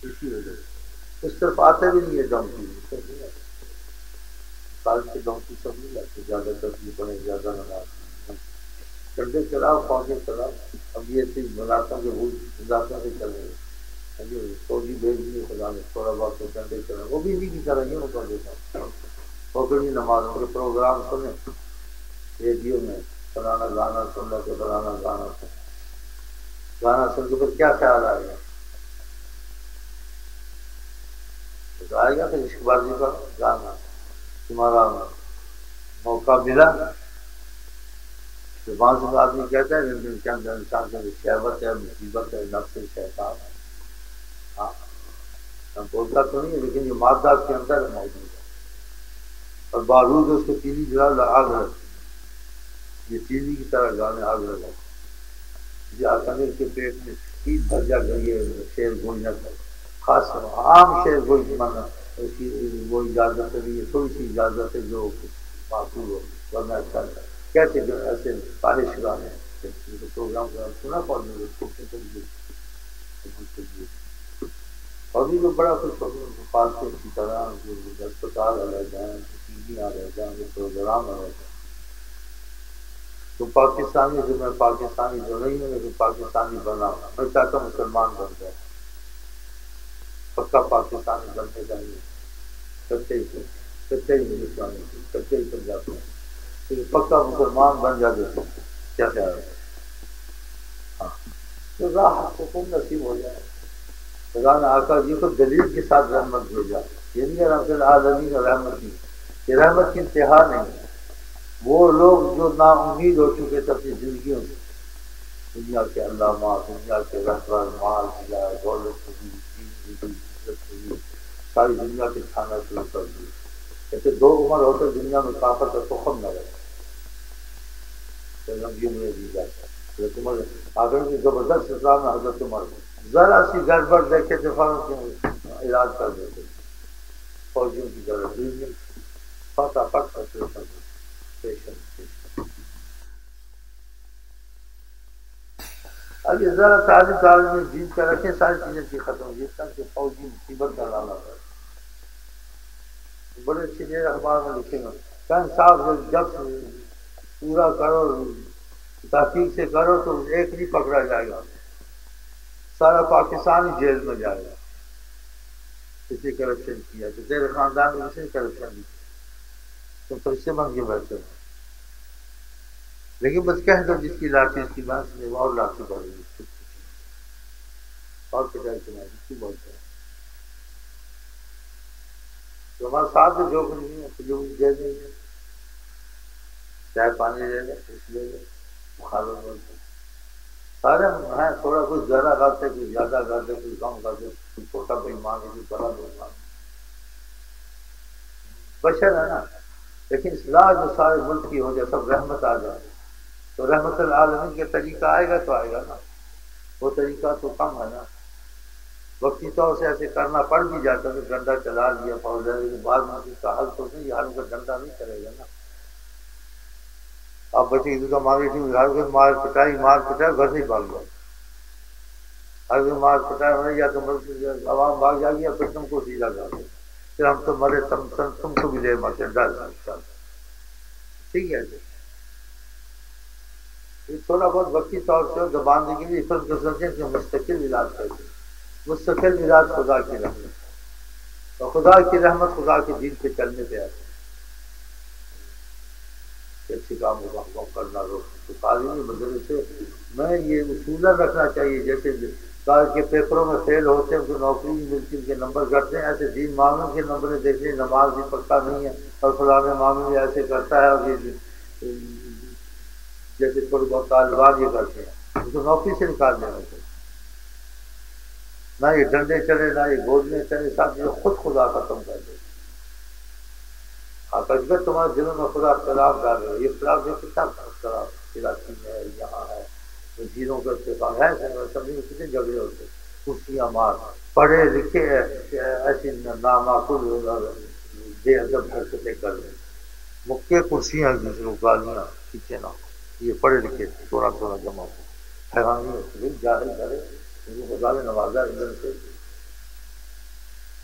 اسی وجہ سے اس طرف آتے بھی نہیں ہے ڈونکی سب نہیں آتے کال سے ڈونکی سب نہیں آتے زیادہ تکلیف پڑے زیادہ نماز ڈنڈے چلاؤ پودے چلاؤ اب یہ چیز بناتا ہوں کہ وہ علاقوں سے چلے گئے فوجی بھیج دیے خدا نے تھوڑا بہت تو ڈنڈے چلا وہ بھی نہیں کی طرح ہی ہوتا دیتا پکڑی نمازوں کے پروگرام سنے ریڈیو میں فلانا گانا سن رہا کہ فلانا گانا سن کے پھر کیا خیال آئے گا تو آئے گا کہ عشق بازی کا گانا تمہارا موقع ملا زبان سے آدمی کہتا ہے لیکن کے اندر انسان کے اندر شہوت ہے مصیبت ہے نفس شیطان ہے ہاں ہم بولتا تو نہیں ہے لیکن یہ مادہ کے اندر موجود ہے اور بارود اس کو تیلی جلا آگ رکھتی یہ تیلی کی طرح گانے آگ لگا یہ آسانی کے پیٹ میں تیز بھر جا گئی ہے شیر گوئی نہ کر خاص عام شیر گوئی مانا اس کی وہ اجازت ہے یہ تھوڑی سی اجازت ہے جو معقول ہو ورنہ اچھا ہے کیسے جو ایسے خواہش گانے پروگرام سنا پڑنے اور بھی جو بڑا کچھ پالتے کی طرح جو اسپتال آ جائیں ٹی وی آ رہ جائیں پروگرام آ رہ جائیں تو پاکستانی جو میں پاکستانی جو نہیں ہوں لیکن پاکستانی بنا میں چاہتا ہوں مسلمان بن جائے پکا پاکستانی بننے کا نہیں سچے ہی ہندوستانی سچے ہی پنجابی لیکن پکا مسلمان بن جائے کیا خیال ہے ہاں تو راہ سکون نصیب ہو جائے خدا نے آقا جی کو دلیل کے ساتھ رحمت بھیجا یہ نہیں رحمت العالمین رحمت نہیں یہ رحمت کی انتہا نہیں ہے وہ لوگ جو نا امید ہو چکے تھے اپنی زندگیوں سے دنیا کے علامہ دنیا کے رہبر مال ملا دولت ہوئی ساری دنیا کے کھانا شروع کر دی ایسے دو عمر ہوتے دنیا میں کافر کا تخم نہ رہے لمبی میں دی جاتا حضرت عمر آخر کی زبردست اسلام میں حضرت عمر ذرا سی گڑبڑ دیکھے دفاع علاج کر دیتے فوجیوں کی ضرورت فٹافٹ اب یہ ذرا تعلیم میں دین کا رکھیں ساری چیزیں کی ختم ہو جس طرح کہ فوجی مصیبت کا لانا ہے بڑے اچھی چیز اخبار میں لکھیں گے کہ صاحب جب پورا کرو تحقیق سے کرو تو ایک نہیں پکڑا جائے گا سارا پاکستان ہی جیل میں جائے گا کسی کرپشن کیا تو تیرے خاندان میں کسی نے کرپشن نہیں کیا تو فرشتے بن کے بیٹھے ہو لیکن بس کہہ دو جس کی لاٹھی اس کی بات میں اور لاٹھی پڑے گی اور پٹائی سنائے اس کی بولتے ہیں تو ہمارے ساتھ جو کچھ نہیں ہے جو دے دیں گے چائے پانی لے لیں کچھ لے لیں مخالف بولتے ہیں سارے ہیں تھوڑا کچھ زیادہ کرتے کچھ زیادہ کرتے کچھ کم کرتے کچھ چھوٹا بھائی مانگے کچھ بڑا بھائی مانگے بشر ہے نا لیکن اصلاح جو سارے ملک کی ہو جائے سب رحمت آ جائے تو رحمت العالمین کے طریقہ آئے گا تو آئے گا نا وہ طریقہ تو کم ہے نا وقتی طور سے ایسے کرنا پڑ بھی جاتا ہے ڈنڈا چلا لیا فوج لیکن بعد میں اس کا حل تو نہیں حل کا ڈنڈا نہیں کرے گا نا آپ بچے کی تو ماری تھی ہر کوئی مار پٹائی گھر سے ہی بھاگ جاؤ ہر کوئی مار پٹائی ہونے یا تو عوام بھاگ جائے گی یا پھر تم کو سیدھا کر دیں پھر ہم تو مرے تم کو بھی لے مرتے ڈر ٹھیک ہے تھوڑا بہت وقتی طور سے دبانے کے لیے فرض کر سکتے ہیں کہ مستقل علاج کرتے مستقل علاج خدا کی رحمت اور خدا کی رحمت خدا کے دین پہ چلنے پہ آتی ہے اچھی کام کو کرنا رو تو تعلیمی مدرسے میں یہ اصولا رکھنا چاہیے جیسے کالج کے پیپروں میں فیل ہوتے ہیں ان کو نوکری نہیں ملتی ان کے نمبر گھٹتے ہیں ایسے دین معاملوں کے نمبر دیکھتے ہیں نماز بھی پکا نہیں ہے اور فلاں معاملے ایسے کرتا ہے اور یہ جیسے تھوڑے بہت طالبان یہ کرتے ہیں ان کو نوکری سے نکال دینا چاہیے نہ یہ ڈنڈے چلے نہ یہ گودنے چلے سب جو خود خدا ختم کر دے اگر تمہارے دلوں میں خدا اختلاف ڈال رہے یہ اختلاف جو کتنا اختلاف علاقی ہے یہاں ہے وزیروں کا اتفاق ہے سبھی میں کتنے جھگڑے ہوتے کرسیاں مار پڑھے لکھے ایسی نامعقول بے ادب حرکتیں کر رہے مکے کرسیاں ایک دوسرے کو گالیاں کھینچے نہ یہ پڑھے لکھے تھوڑا تھوڑا جمع ہو حیرانی ہوتی ہے جاہل کرے ان کو خدا نے نوازا ادھر سے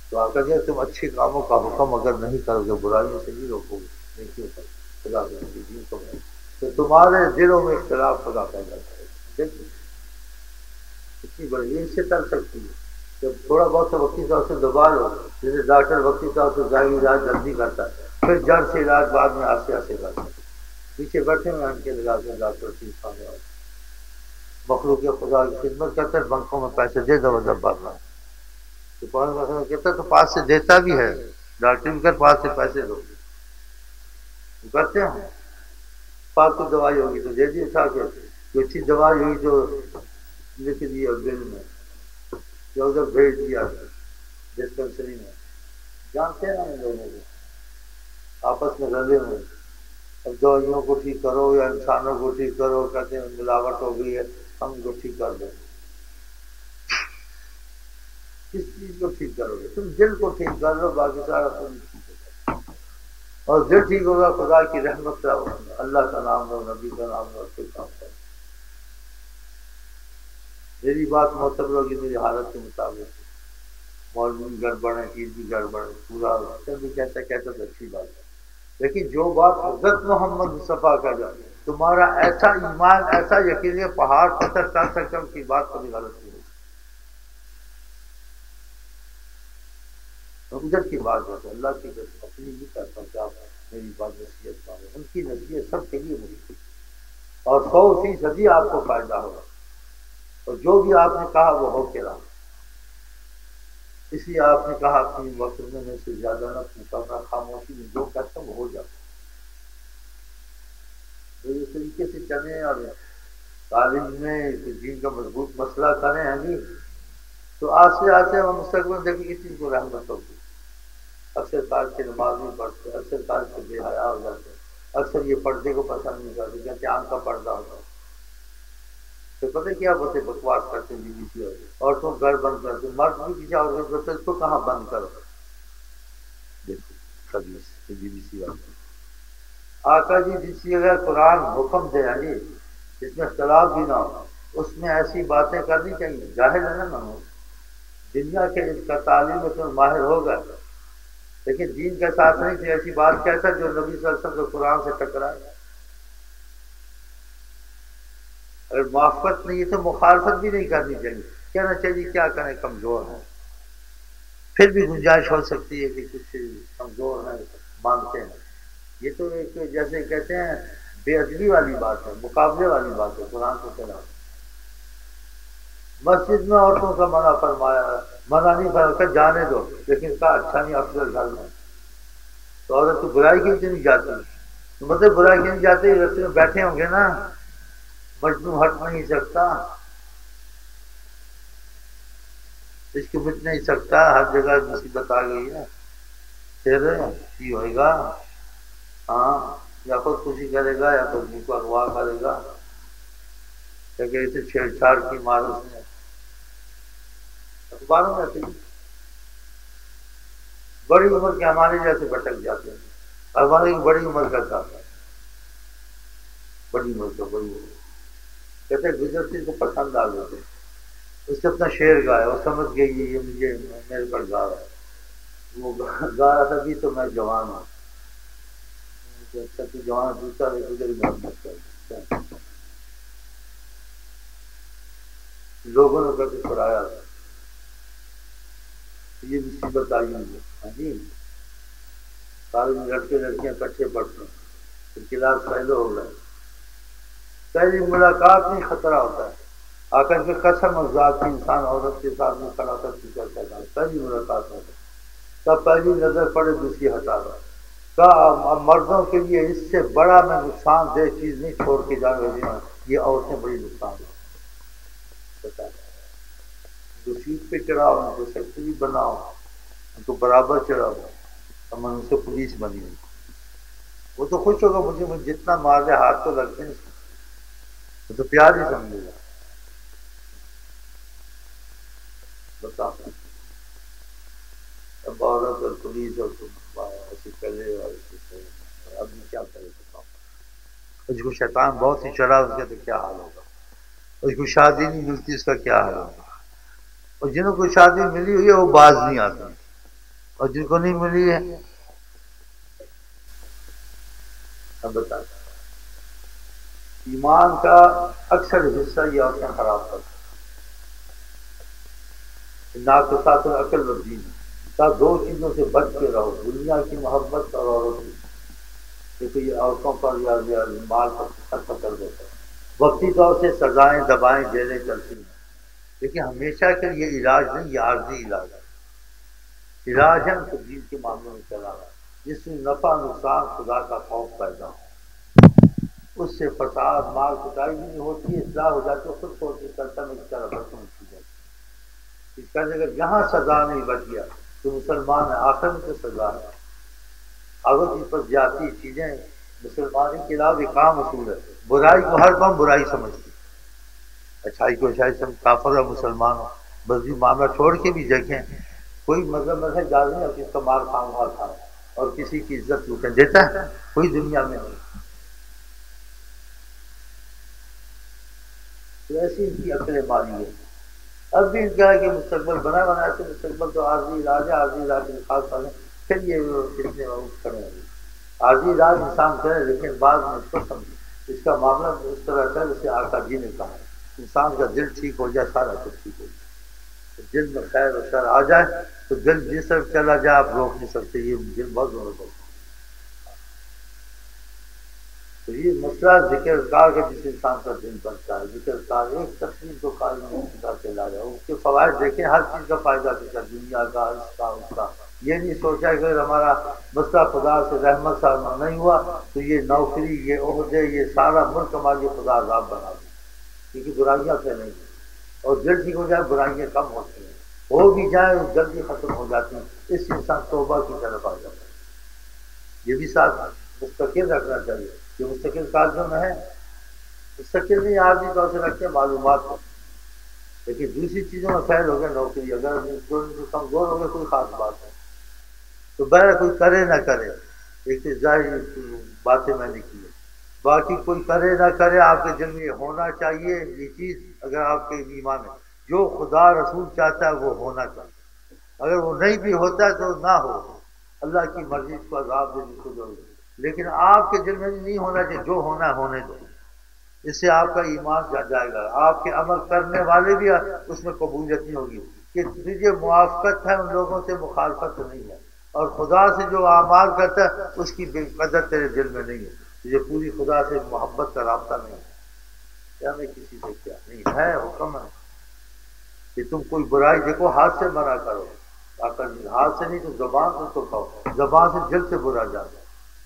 تو آقا جی تم اچھے کاموں کا حکم اگر نہیں کرو گے، برائیوں سے نہیں روکو گے، نیکیوں پر خدا کے نبی دین کو میں، تو تمہارے دلوں میں اختلاف خدا پیدا کرے گا۔ دیکھیں اتنی بڑی یہ اس سے ٹل سکتی ہے جب تھوڑا بہت تو وقتی طور سے دبا لو، جیسے ڈاکٹر وقتی طور سے ظاہری علاج جلدی کرتا ہے، پھر جڑ سے علاج بعد میں آستے آستے کرتا ہے۔ پیچھے بیٹھے ہوئے ان کے لگا کے ڈاکٹر ٹھیک پانے والے مخلوق خدا کی خدمت کرتے ہیں، بنکوں میں پیسے دے دو جب بھرنا تو کہتا ہے تو پاس سے دیتا بھی ہے، ڈاکٹر بھی کر پاس سے پیسے دو کرتے ہیں۔ فالتو دوائی ہوگی تو دے دی اٹھا کے، جو اچھی دوائی ہوئی تو لکھ دی اور بل میں یا ادھر بھیج دیا ڈسپینسری میں۔ جانتے ہیں نا ان لوگوں کو آپس میں رلے ہوئے، اب دوائیوں کو ٹھیک کرو یا انسانوں کو ٹھیک کرو، کہتے ہیں ملاوٹ ہو گئی ہے ہم ان کو ٹھیک کر دیں۔ کس چیز کو ٹھیک کرو گے؟ تم دل کو ٹھیک کر لو، باقی سارا تم ٹھیک ہے، اور دل ٹھیک ہوگا خدا کی رحمت سے اللہ کا نام لو، نبی کا نام لو، پھر کام کرو۔ میری بات معتبر ہوگی میری حالت کے مطابق، مولوی گڑبڑ ہے، پیر بھی گڑبڑ ہے، پورا سب بھی کہتا کہتا تو اچھی بات ہے، لیکن جو بات حضرت محمد مصطفیٰ کا جائے تمہارا ایسا ایمان ایسا یقین ہے پہاڑ پتھر کر سکتا ان کی بات کبھی غلط نہیں ہوگی، ادھر کی بات ہے اللہ کی قسم اپنی نہیں کرتا کہ آپ میری بات نصیحت مانو، ان کی نصیحت سب کے لیے مفید اور 100% آپ کو فائدہ ہوگا، اور جو بھی آپ نے کہا وہ ہو کے رہا، اس لیے آپ نے کہا اپنی وقت میں سے زیادہ نہ پوچھا، نہ خاموشی میں جو کہتا وہ ہو جاتا، تو اس طریقے سے چلیں اور تعلیم میں دین کا مضبوط مسئلہ کریں ہیں جی، تو آستے آستے ہم مستقبل دیکھیں کسی کو رحمت ہوگی۔ اکثر تاج کی نماز نہیں پڑھتے، اکثر تاج سے بے حیا ہو جاتے، اکثر یہ پردے کو پسند نہیں کرتے، کہتے آنکھ کا پردہ ہوتا ہے، تو پتہ کیا بولتے بکواس کرتے بی بی سی عورتوں گھر بند کرتے، مرد بھی کسی عورت کو اس کو کہاں بند کرو، دیکھو خبیث بی بی سی والے آقا جی جس جگہ قرآن حکم دے جی جس میں اختلاف بھی نہ ہو اس میں ایسی باتیں کرنی چاہیے، جاہل ہے نا دنیا کے اس کا تعلیم میں تو ماہر ہوگا، لیکن دین کے ساتھ نہیں تھی ایسی بات کہتا جو نبی صلی اللہ علیہ وسلم کو قرآن سے ٹکرائے، اگر موافقت نہیں ہے تو مخالفت بھی نہیں کرنی چاہیے، کہنا چاہیے کیا کریں کمزور ہیں، پھر بھی گنجائش ہو سکتی ہے کہ کچھ کمزور ہیں مانتے ہیں، یہ تو ایک جیسے کہتے ہیں بے ادبی والی بات ہے، مقابلے والی بات ہے قرآن کے خلاف۔ مسجد میں عورتوں کا منع فرمایا، منع نہیں فرمایا جانے دو، لیکن کہا اچھا نہیں افضل گھر میں، تو عورت تو برائی کے لیے نہیں جاتی، تو مطلب برائی کے نہیں جاتے رستے میں بیٹھے ہوں گے نا، مجنوں ہٹ نہیں سکتا، اس کو مٹ نہیں سکتا، ہر جگہ مصیبت آ گئی ہے، پھر کی ہوئے گا، ہاں یا خود خوشی کرے گا یا خود کو اغوا کرے گا، کہ اسے چھیڑ چھاڑ کی مار اس نے اخباروں میں سے بڑی عمر کے ہمارے جیسے بھٹک جاتے ہیں، ہمارے بڑی عمر کا تھا، بڑی عمر کا بڑی عمر کہتے گزرتی کو پسند آ گئے، اس نے اپنا شعر گایا، وہ سمجھ گئی یہ مجھے میرے پر گا رہا ہے، وہ گا رہا تھا بھی تو میں جوان ہوں، اچھا تو جوان دوسرا ادھر محبت کر لوگوں نے کر کے چھڑایا تھا، یہ مصیبت آئی ہوئی ہے، ہاں جی سارے لڑکے لڑکیاں کٹھے پڑتے ہیں، پھر کلاس پہلے ہو گئے، پہلی ملاقات میں خطرہ ہوتا ہے، آخر کے قسم اور ذات کی انسان عورت کے ساتھ میں کھڑا کر چکا تھا، پہلی ملاقات ہوتا ہے، تب پہلی نظر پڑے دوسری ہٹا رہا کا مردوں کے لیے اس سے بڑا میں نقصان دہ چیز نہیں چھوڑ کے جا رہی ہوں، یہ عورتیں بڑی نقصان ہے، جو سیٹ پہ چڑھاؤ ان کو سیکٹری بناؤ، ان کو برابر چڑھاؤ، اور میں ان سے پولیس بنی ہوں، وہ تو خوش ہوگا مجھے جتنا مار دے ہاتھ تو لگتے ہیں، وہ تو پیار ہی سمجھے گا، بتا اب عورت اور پولیس اور ایسے کرے اور آدمی کیا کرے بتاؤ، اس کو شیطان بہت ہی چڑھا اس کا تو کیا حال ہوگا، اس کو شادی نہیں ملتی اس کا کیا حال ہوگا، اور جنہوں کو شادی ملی ہوئی ہے وہ باز نہیں آتے، اور جن کو نہیں ملی ہے اب بتا، ایمان کا اکثر حصہ یہ عورتیں خراب کرتی ہیں، نا تو ساتھ عقل و دین، دو چیزوں سے بچ کے رہو، دنیا کی محبت اور عورت کی، کیونکہ یہ عورتوں پر یا مال پر خرچ کر دیتا ہے، وقتی طور سے سزائیں دبائیں جیلیں چلتی ہیں، لیکن ہمیشہ کے لیے علاج نہیں، یہ عارضی علاج ہے، علاج ہے تو دین کے معاملے میں چلا رہا ہے، جس میں نفع نقصان خدا کا خوف پیدا ہو، اس سے فساد مال کٹائی بھی نہیں ہوتی ہے، اصلاح ہو جاتی ہے، خود سوچ کرتا میں اس طرح برتن کی جاتی ہے، اس کا اگر یہاں سزا نہیں بچ گیا تو مسلمان ہے، آخر میں تو سزا ہے، اگر جس پر جاتی چیزیں مسلمانی کے علاوہ ایک عام اصول ہے، برائی کو ہر قوم برائی سمجھتی ہے، اچھائی کو اچھائی سمجھ، کافر اور مسلمان ہو، بس بھی معاملہ چھوڑ کے بھی دیکھیں، کوئی مذہب جاز نہیں کہ اس کا مال خام خواہ کھائے اور کسی کی عزت لوٹیں، دیتا ہے کوئی دنیا میں نہیں، تو ایسی ان کی عقلیں ماری ہے، اب بھی ان کا ہے کہ مستقبل بنا سے مستقبل تو عارضی علاج ہے، عارضی علاج کے خاص والے پھر یہ کتنے کھڑے ہیں، عارضی علاج انسان کرے لیکن بعد میں اس کو سمجھے، اس کا معاملہ اس طرح کا جیسے آقا جی نے کہا، انسان کا دل ٹھیک ہو جائے سارا کچھ ٹھیک ہو جائے، دل میں خیر و شر آ جائے تو دل جس طرف چلا جائے آپ روک نہیں سکتے، یہ دل بہت ضرورت ہے، تو یہ مسئلہ ذکر کار کا جس انسان کا دل بنتا ہے، ذکر کار ایک تصویر کو قائم نہیں کرتے لا جائے، اس کے فوائد دیکھیں، ہر چیز کا فائدہ دیکھا، دنیا کا اس کا یہ نہیں سوچا کہ اگر ہمارا مسئلہ خدا سے رحمت سے نہیں ہوا تو یہ نوکری یہ عہدے یہ سارا ملک ہمارے خدا عذاب بنا دے، کیونکہ برائیاں پھیلیں گی اور دل ٹھیک ہو جائے برائیاں کم ہوتی ہیں، ہو بھی جائیں جلدی ختم ہو جاتی ہیں، اس سے انسان توبہ کی طرف آ جاتا ہے، یہ بھی ساتھ مستقل رکھنا چاہیے، یہ مستقل کالجوں میں ہے، مستقل نہیں عارضی طور سے رکھتے ہیں معلومات کو، لیکن دوسری چیزوں میں فیل ہو گیا، نوکری اگر کمزور ہو گئے کوئی خاص بات ہے، تو بہر کوئی کرے نہ کرے، ایک تو ظاہر باتیں میں نے کی ہے، باقی کوئی کرے نہ کرے آپ کے دل میں ہونا چاہیے یہ چیز، اگر آپ کے ایمان ہے جو خدا رسول چاہتا ہے وہ ہونا چاہیے، اگر وہ نہیں بھی ہوتا ہے تو نہ ہو، اللہ کی مرضی کو عذاب دینے کو ضرور، لیکن آپ کے دل میں نہیں ہونا چاہیے، جو ہونا ہے ہونے دو، اس سے آپ کا ایمان جائے گا، آپ کے عمل کرنے والے بھی اس میں قبولیت نہیں ہوگی، کہ تجھے موافقت ہے ان لوگوں سے مخالفت نہیں ہے، اور خدا سے جو اعمال کرتا ہے اس کی بے قدر تیرے دل میں نہیں ہے، تجھے پوری خدا سے محبت کا رابطہ نہیں ہے، کیا میں کسی سے کیا نہیں ہے، حکم ہے کہ تم کوئی برائی دیکھو ہاتھ سے منع کرو، ہاتھ سے نہیں تو زبان سے تو کہو، زبان سے دل سے برا جاتا ہے،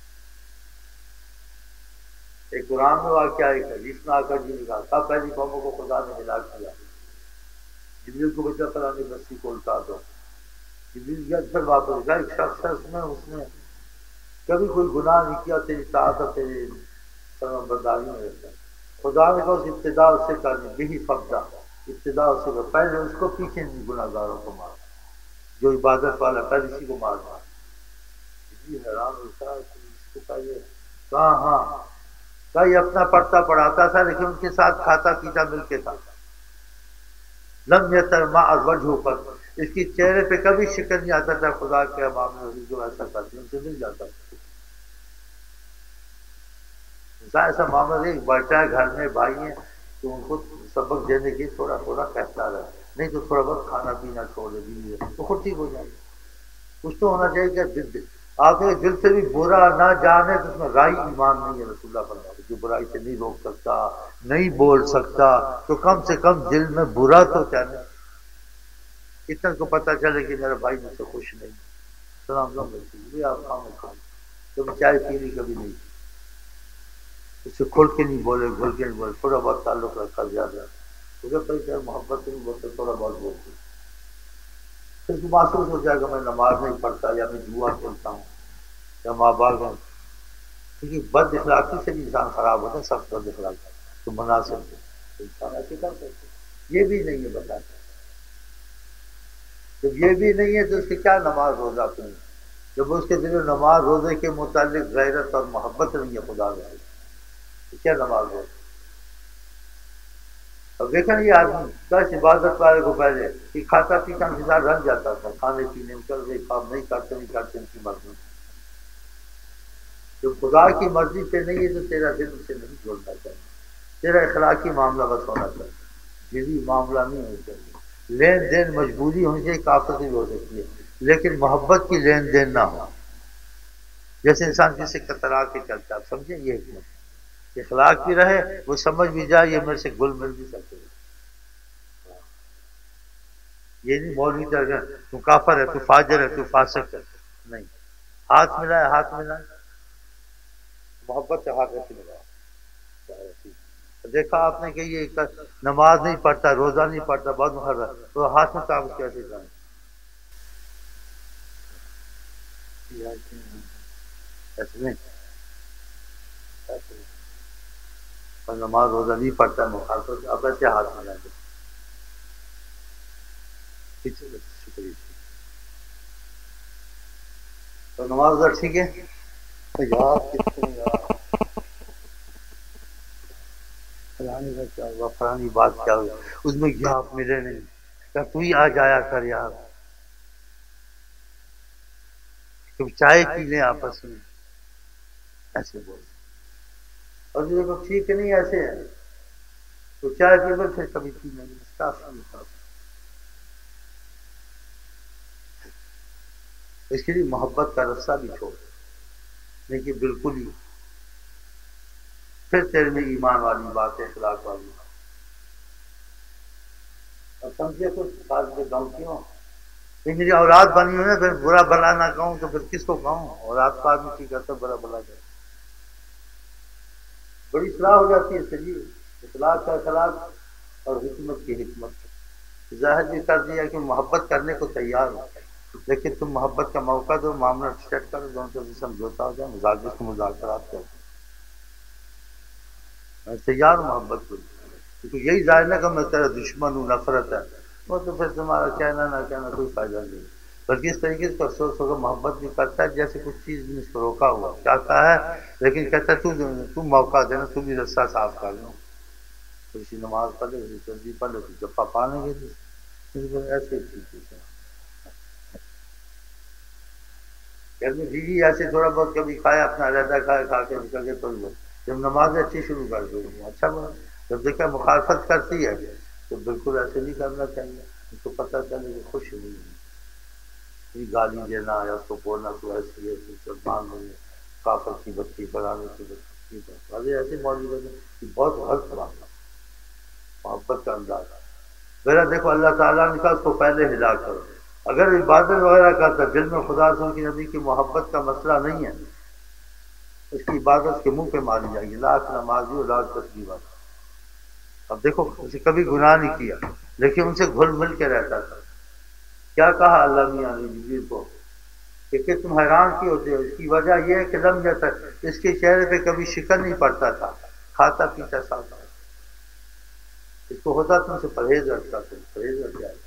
ایک قرآن میں واقعہ ایک حدیث میں آ کر جی نے کہا تھا پہلی قوموں کو خدا نے ہلاک کیا، جبریل کو بچا فلاں بستی کو الٹا دو، جبریل گیا پھر واپس گیا، ایک شخص ہے اس نے کبھی کوئی گناہ نہیں کیا، تیری طاعت اور تیری فرمان برداری میں رہتا ہے، خدا نے کہا اس ابتدا اس سے کرنی بہی فبدا، ابتدا اس سے کر پہلے اس کو، پیچھے نہیں گناہ گاروں کو مار، جو عبادت والا پہلے اسی کو مار مار، جی حیران ہوتا ہے کہ اس کو پہلے کہاں، ہاں کئی اپنا پڑھتا پڑھاتا تھا لیکن ان کے ساتھ کھاتا پیتا مل کے تھا، لم یتر ما وجہ پر اس کی چہرے پہ کبھی شکر نہیں آتا تھا، خدا کے معاملے جو ایسا کرتے ان سے مل جاتا تھا، انسان ایسا معاملہ ایک بیٹھا ہے گھر میں بھائی ہیں تو ان کو سبق دینے کی تھوڑا تھوڑا کہتا رہے، نہیں تو تھوڑا بہت کھانا پینا چھوڑ دے تو خود ٹھیک ہو جائے، کچھ تو ہونا چاہیے کہ دل آپ کے دل سے بھی برا نہ جانے تو اس میں رائی ایمان نہیں ہے، رسول اللہ فرماتے جو برائی سے نہیں روک سکتا نہیں بول سکتا تو کم سے کم دل میں برا تو کیا نہیں، اتنا کو پتہ چلے کہ میرا بھائی مجھ سے خوش نہیں، سلام بھی آپ کھانا کھا کبھی چائے پینی کبھی نہیں، اس سے کھل کے نہیں بولے گھل کے نہیں بولے، تھوڑا بہت تعلق رکھا زیادہ، مجھے کئی محبت سے نہیں بولتے تھوڑا بہت بولتے، پھر محسوس ہو جائے گا میں نماز نہیں پڑھتا یا میں جوا کھیلتا ہوں یا ماں باپ ہیں، کیونکہ بد اخلاقی سے بھی انسان خراب ہوتا ہے، سخت بد اخلاقی تو مناسب ہے انسان ایسے کر سکتے، یہ بھی نہیں ہے بتاتے، جب یہ بھی نہیں ہے تو اس کی کیا نماز روزہ نہیں، جب اس کے دل میں نماز روزے کے متعلق غیرت اور محبت نہیں ہے خدا میں تو کیا نماز روزہ، اب دیکھا یہ آدمی بس عبادت والے کو پہلے کہ کھاتا پیتا انتظار رہ جاتا تھا، کھانے پینے میں کر رہے کام نہیں کرتے ان کی مرضی، جب خدا کی مرضی سے نہیں ہے تو تیرا دل اسے نہیں جوڑنا چاہیے، تیرا اخلاقی معاملہ بس ہونا چاہیے، جدی معاملہ نہیں ہونا چاہیے، لین دین مجبوری ہونی چاہیے، کافی ہو سکتی ہے لیکن محبت کی لین دین نہ ہو، جیسے انسان کسی کترا کے چلتا ہے، سمجھے یہ حکمت، اخلاق بھی رہے، وہ سمجھ بھی جائے یہ میرے سے گل مل بھی سکتے، یہ نہیں مولوی درگاہ تو کافر ہے، تو فاجر ہے، تو فاسق ہے، نہیں، ہاتھ ملائے ہاتھ ملائے، محبت سے ہاتھ ایسے ملایا، دیکھا آپ نے کہ یہ نماز نہیں پڑھتا، روزہ نہیں پڑھتا، بہت محرم تو ہاتھ میں کاغذ کیسے جائیں، ایسے نہیں، اور نماز روزہ نہیں پڑھتا مخالفت، اب ایسے ہاتھ ملائیں گے، شکریہ، تو نماز روزہ ٹھیک ہے، یار کتنے یار فلانی کا کیا ہوا، فلانی بات کیا ہوئی، اس میں کیا آپ ملے نہیں، کیا تو ہی آ جایا کر یار، تم چائے پی لیں آپس میں، ایسے بول، اور جو دیکھو ٹھیک نہیں ایسے ہے تو چائے پی لو پھر کبھی پی لیں گے، اس کے لیے محبت کا رستہ بھی چھوڑ، لیکن بالکل ہی پھر تیرے میں ایمان والی بات ہے، اخلاق والی بات، اور سمجھے کچھ بات کے گاؤں کیوں، یہ میری اولاد بنی ہوئی ہے، پھر برا بھلا نہ کہوں تو پھر کس کو کہوں، اولاد کا آدمی ٹھیک کرتا برا بھلا کہے، بڑی اصلاح ہو جاتی ہے، چلیے اخلاق کا اخلاق اور حکمت کی حکمت، ظاہر بھی کر دیا کہ محبت کرنے کو تیار ہو، لیکن تم محبت کا موقع دو، معاملہ سیٹ کرو، دونوں سے سمجھوتا ہو جائے، مذاکرات کو مذاکرات کرو، میں تیار ہوں محبت کو، کیونکہ یہی ظاہر نہ کہ میں تیرا دشمن ہوں، نفرت ہے، وہ تو پھر تمہارا کہنا نہ کہنا کوئی فائدہ نہیں، بلکہ اس طریقے سے افسوس ہوگا، محبت بھی کرتا ہے جیسے کچھ چیز میں اس کو روکا ہوا چاہتا ہے، لیکن کہتا ہے تو موقع دینا، تم بھی رستہ صاف کر لو، کسی نماز پڑھ لے، کسی سبزی پڑھ لے، کسی جفا پانے گے، ایسے ہی ٹھیک ہے، گھر میں بیوی ایسے تھوڑا بہت کبھی کھایا اپنا علیحدہ کھائے، کھا کے نکل کے تو جب نماز اچھی شروع کر دو اچھا بات، جب دیکھا مخالفت کرتی ہے تو بالکل ایسے نہیں کرنا چاہیے، اس کو پتہ چلے کہ خوش نہیں ہے، گالی دینا یا اس کو بولنا تو ایسی ہے، مسلمان نہیں ہے، کافر کی بچی بڑھانے کی بچی، ابھی ایسے موجود ہے، بہت غلط بات ہے، محبت کا انداز، میرا دیکھو اللہ تعالیٰ نے کہا اس کو پہلے ہلا کرو، اگر عبادت وغیرہ کرتا دل میں خدا سے کی نبی کی محبت کا مسئلہ نہیں ہے، اس کی عبادت کے منہ پہ ماری جائے گی، لاکھ نمازی اور لاکھ تسبیح والا، اب دیکھو اسے کبھی گناہ نہیں کیا لیکن ان سے گھل مل کے رہتا تھا، کیا کہا اللہ میاں نے جبریل کو کہ تم حیران کیوں ہوتے ہو، اس کی وجہ یہ ہے کہ لم جاتا اس کے چہرے پہ کبھی شکن نہیں پڑتا تھا، کھاتا پیتا ساتھ، اس کو ہوتا تم سے پرہیز رکھتا، تم پرہیز رکھ جائے،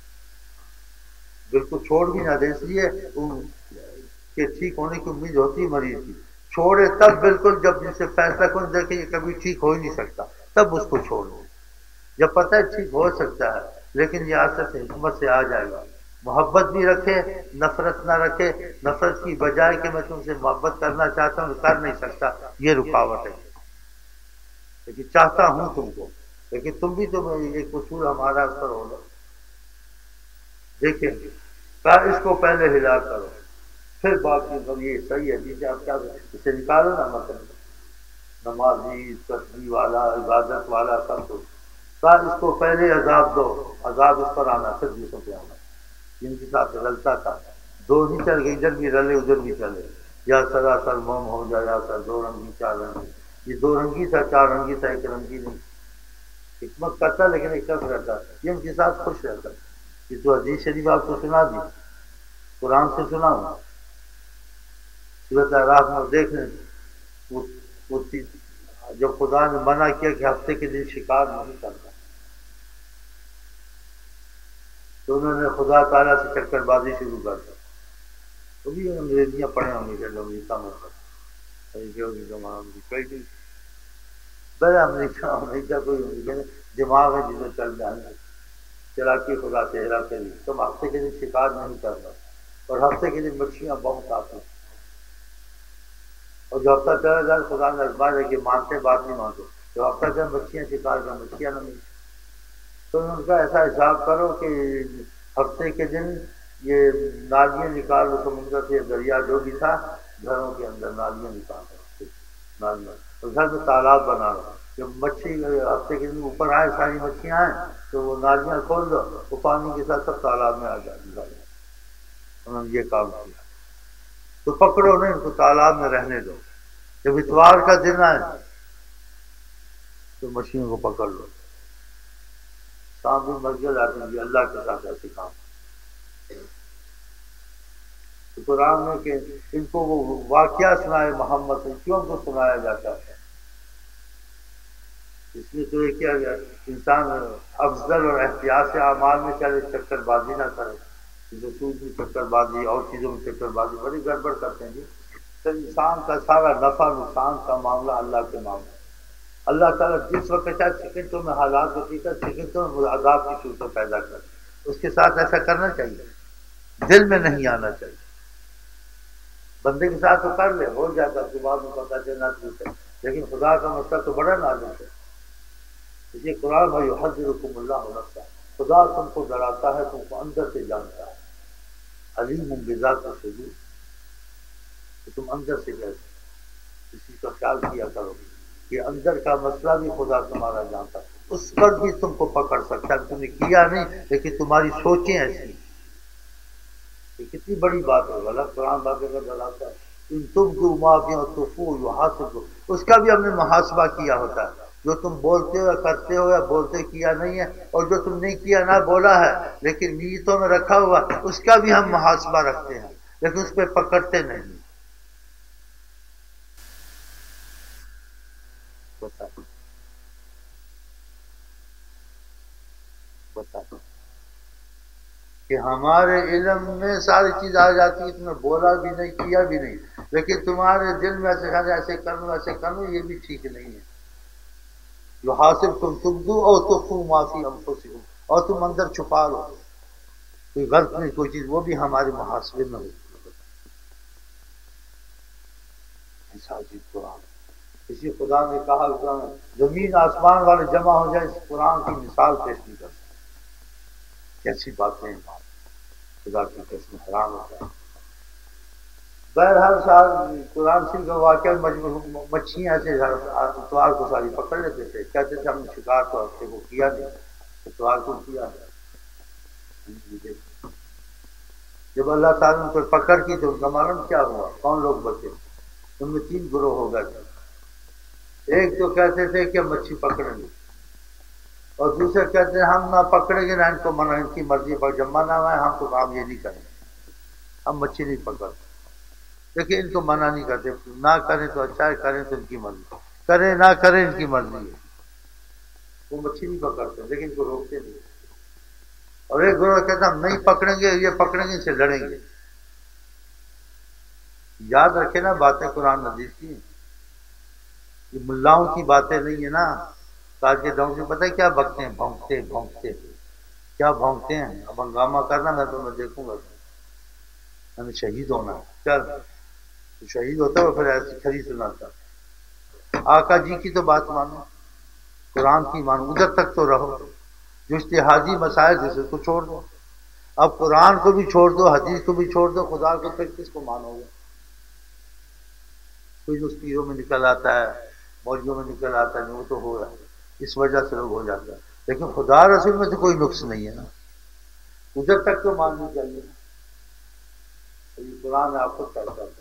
بالکل چھوڑ بھی نہ دے، اس لیے کہ ٹھیک ہونے کی امید ہوتی مریض کی، چھوڑے تب بالکل جب جن سے فیصلہ کن دیکھے یہ کبھی ٹھیک ہو ہی نہیں سکتا، تب اس کو چھوڑ دو، جب پتہ ہے ٹھیک ہو سکتا ہے لیکن یہ آسر حکمت سے آ جائے گا، محبت بھی رکھے، نفرت نہ رکھے، نفرت کی بجائے کہ میں تم سے محبت کرنا چاہتا ہوں کر نہیں سکتا، یہ رکاوٹ ہے، لیکن چاہتا ہوں تم کو، لیکن تم بھی تو ایک قصور ہمارا اس پر ہوگا، دیکھیں کہا اس کو پہلے ہلا کرو، پھر باقی یہ صحیح ہے جیسے آپ کیا اسے نکالو نا، مطلب نمازی تسبیح والا عبادت والا سب کچھ، کہا اس کو پہلے عذاب دو، عذاب اس پر آنا پھر دوسروں پہ آنا، جن کے ساتھ رلتا تھا دو نہیں چل گئے، ادھر بھی رلے ادھر بھی چلے، یا سراسر موم ہو جائے، یا سر دو رنگی چار رنگی، یہ دو رنگی تھا چار رنگی تھا ایک رنگی نہیں، حکمت کرتا لیکن ایک طرف رہتا، یہ ان کے ساتھ خوش رہتا، یہ تو حدیث شریف آپ کو سنا دی، قرآن سے سنا ہوں، سورۃ اعراف میں دیکھ لیں، جب خدا نے منع کیا کہ ہفتے کے دن شکار نہیں کرنا تو انہوں نے خدا تعالیٰ سے چکر بازی شروع کر دی، تو بھی انگریزیاں پڑھے ہوں گے کہ امریکہ میں امریکہ کی زمان امریکہ کی بڑا امریکہ کوئی امریکہ دماغ ہے جسے چل جائیں گے، چلاکی خدا چہرہ کری، تم ہفتے کے دن شکار نہیں کرنا، اور ہفتے کے دن مچھلیاں بہت آتی ہیں، اور جو ہفتہ چلا جائے خدا نے ازمائش ہے کہ مانتے بات نہیں مانتے، جو ہفتہ چلا مچھلیاں شکار کر مچھلیاں نہ ملتی، تو ان کا ایسا حساب کرو کہ ہفتے کے دن یہ نالیاں نکال لو سمندر سے، دریا جو بھی تھا گھروں کے اندر نالیاں نکال لو، نالیاں، اور گھر میں تالاب بنا لو، جب مچھلی ہفتے کے دن اوپر آئے ساری مچھلیاں آئیں تو وہ نالیاں کھول دو، وہ پانی کے ساتھ سب تالاب میں آ جائیں گے، انہوں نے یہ کام کیا، تو پکڑو نہیں ان کو تالاب میں رہنے دو، جب اتوار کا دن آئے تو مچھلیوں کو پکڑ لو، سانپ بھی مر گیا جاتے ہیں، اللہ کے ساتھ ایسے کام، تو قرآن میں کہ ان کو وہ واقعہ سنائے محمد سے، کیوں کو سنایا جاتا ہے؟ اس میں تو یہ کیا گیا انسان افضل اور احتیاط سے اعمال میں چلے، چکر بازی نہ کرے، سود میں چکر بازی اور چیزوں میں چکر بازی بڑی گڑبڑ کرتے ہیں جی، تو انسان کا سارا نفع نقصان کا معاملہ اللہ کے معاملہ، اللہ تعالیٰ جس وقت چاہے سیکنڈوں میں حالات ہوتی ہے سیکنڈوں میں عذاب کی صورت پیدا کر، اس کے ساتھ ایسا کرنا چاہیے، دل میں نہیں آنا چاہیے، بندے کے ساتھ تو کر لے ہو جاتا تو بعد میں پتا چلنا ٹوٹ ہے، لیکن خدا کا مسئلہ تو بڑا نازک ہے، اس لیے قرآن بھائی حضرکم اللہ نفسہ، خدا تم کو ڈراتا ہے، تم کو اندر سے جانتا ہے، علیم بذات الصدور، کہ تم اندر سے کیسے اس چیز کا خیال کیا کرو کہ اندر کا مسئلہ بھی خدا تمہارا جانتا ہے، اس پر بھی تم کو پکڑ سکتا ہے، تم نے کیا نہیں لیکن تمہاری سوچیں ایسی، یہ کتنی بڑی بات ہے، غلط قرآن باتیں کا ڈراتا ہے، ان تم کو معافی اور تفو یحاسب، اس کا بھی ہم نے محاسبہ کیا ہوتا ہے، جو تم بولتے ہو یا کرتے ہو یا بولتے کیا نہیں ہے، اور جو تم نہیں کیا نہ بولا ہے لیکن نیتوں میں رکھا ہوا، اس کا بھی ہم محاسبہ رکھتے ہیں، لیکن اس پہ پکڑتے نہیں، بتا بتا کہ ہمارے علم میں ساری چیز آ جاتی ہے، تم نے بولا بھی نہیں کیا بھی نہیں، لیکن تمہارے دل میں ایسے خیال ایسے کر لوں ایسے کر لوں، یہ بھی ٹھیک نہیں ہے، جو حاصل تم دو اور تخفوا ما فی انفسکم، اور تم اندر چھپا لو کوئی غلط نہیں کوئی چیز، وہ بھی ہمارے محاسبے میں ہوتی ہے، ایسا عجیب قرآن، اسی خدا نے کہا زمین آسمان والے جمع ہو جائے اس قرآن کی مثال پیش نہیں کر سکتے، کیسی باتیں ہیں، خدا کی قسم حیران ہوتا ہے، بہرحال صاحب قرآن شریف کا واقعہ مچھلیاں سے اتوار کو ساری پکڑ لیتے تھے، کہتے تھے ہم نے شکار تو ہفتے کو کیا نہیں، اتوار کو کیا، جب اللہ تعالیٰ نے پھر پکڑ کی تو ان کا معلوم کیا ہوا، کون لوگ بچے، ان میں 3 گروہ ہو گئے تھے، ایک تو کہتے تھے کہ مچھلی پکڑیں گے، اور دوسرے کہتے ہیں ہم نہ پکڑیں گے نہ ان کو منع، ان کی مرضی پر جب منع ہوا ہے ہم تو کام یہ نہیں کریں گے، ہم مچھلی نہیں پکڑتے، لیکن ان کو منع نہیں کرتے، نہ کریں تو اچھا ہے، کریں تو ان کی مرضی، کریں نہ کریں ان کی مرضی ہے، وہ مچھلی نہیں پکڑتے لیکن ان کو روکتے نہیں، اور ایک گروہ کہتا ہم نہیں پکڑیں گے، یہ پکڑیں گے ان سے لڑیں گے، یاد رکھے نا باتیں قرآن حدیث کی، یہ ملاؤں کی باتیں نہیں ہے نا، آج کے دور سے پتہ ہے کیا بکتے ہیں، بھونکتے بھونکتے کیا بھونکتے ہیں، اب ہنگامہ کرنا میں تو میں دیکھوں گا، ہمیں شہید ہونا ہے، چل تو شہید ہوتا ہے پھر ایسی کھری سناتا، آقا جی کی تو بات مانو، قرآن کی مانو، ادھر تک تو رہو، جو اجتہادی مسائل جسے کو چھوڑ دو، اب قرآن کو بھی چھوڑ دو، حدیث کو بھی چھوڑ دو، خدا کو پھر کس کو مانو گے، کوئی جو پیروں میں نکل آتا ہے مولویوں میں نکل آتا ہے، وہ تو ہو رہا ہے، اس وجہ سے لوگ ہو جاتا ہے، لیکن خدا رسول میں تو کوئی نقص نہیں ہے نا، ادھر تک تو ماننی چاہیے، قرآن آپ خود طے کرتے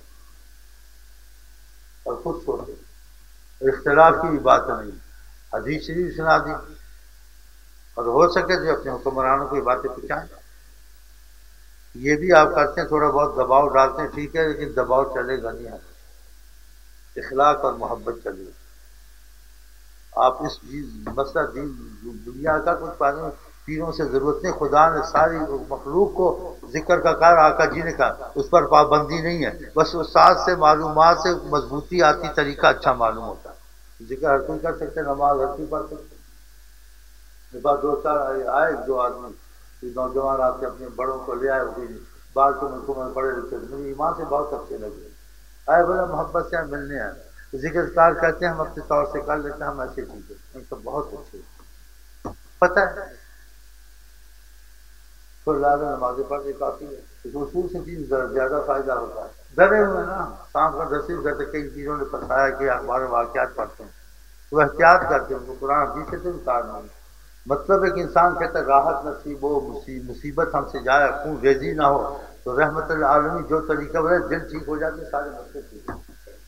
اور خود سوچے، اختلاف کی بھی بات نہیں، حدیث شریف سنا دی، اور ہو سکے تو اپنے حکمرانوں کو یہ باتیں پہنچائیں، یہ بھی آپ کرتے ہیں تھوڑا بہت دباؤ ڈالتے ہیں ٹھیک ہے، لیکن دباؤ چلے گا نہیں، اخلاق اور محبت چلے گی، آپ اس مسئلہ دنیا کا کچھ پانے پیروں سے ضرورت نہیں، خدا نے ساری مخلوق کو ذکر کا کہا، آقا جی نے کہا، اس پر پابندی نہیں ہے، بس استاد سے معلومات سے مضبوطی آتی، طریقہ اچھا معلوم ہوتا ہے، ذکر ہر کوئی کر سکتے، نماز ہر کوئی پڑھ سکتے، میرے پاس دو چار آئے دو آدمی نوجوان آپ کے اپنے بڑوں کو لے آئے، وہ بعض کے ملکوں میں پڑھے لکھے، مجھے ایمان سے بہت اچھے لگے، آئے بڑا محبت سے ملنے آئے، ذکر کار کہتے ہیں ہم اپنے طور سے کر لیتے ہیں، ہم ایسے ٹھیک ہے تو بہت اچھے پتہ ہے تو زیادہ نمازیں پڑھنے کافی ہے، اس اصول سے چیز زیادہ فائدہ ہوتا ہے۔ ڈرے ہوئے نا شام کو دس گھنٹے کئی چیزوں نے پھنسایا کہ اخبار واقعات پڑھتے ہیں، وہ احتیاط کرتے ہیں، ان کو قرآن حدیث سے تو اتارنا ہے۔ مطلب ایک انسان کہتا ہے راحت نصیب ہو، مصیبت ہم سے جائے، خون ریزی نہ ہو، تو رحمت العالمین جو طریقہ بڑھے دل ٹھیک ہو جاتے سارے مسئلے ٹھیک ہو جاتے ہیں۔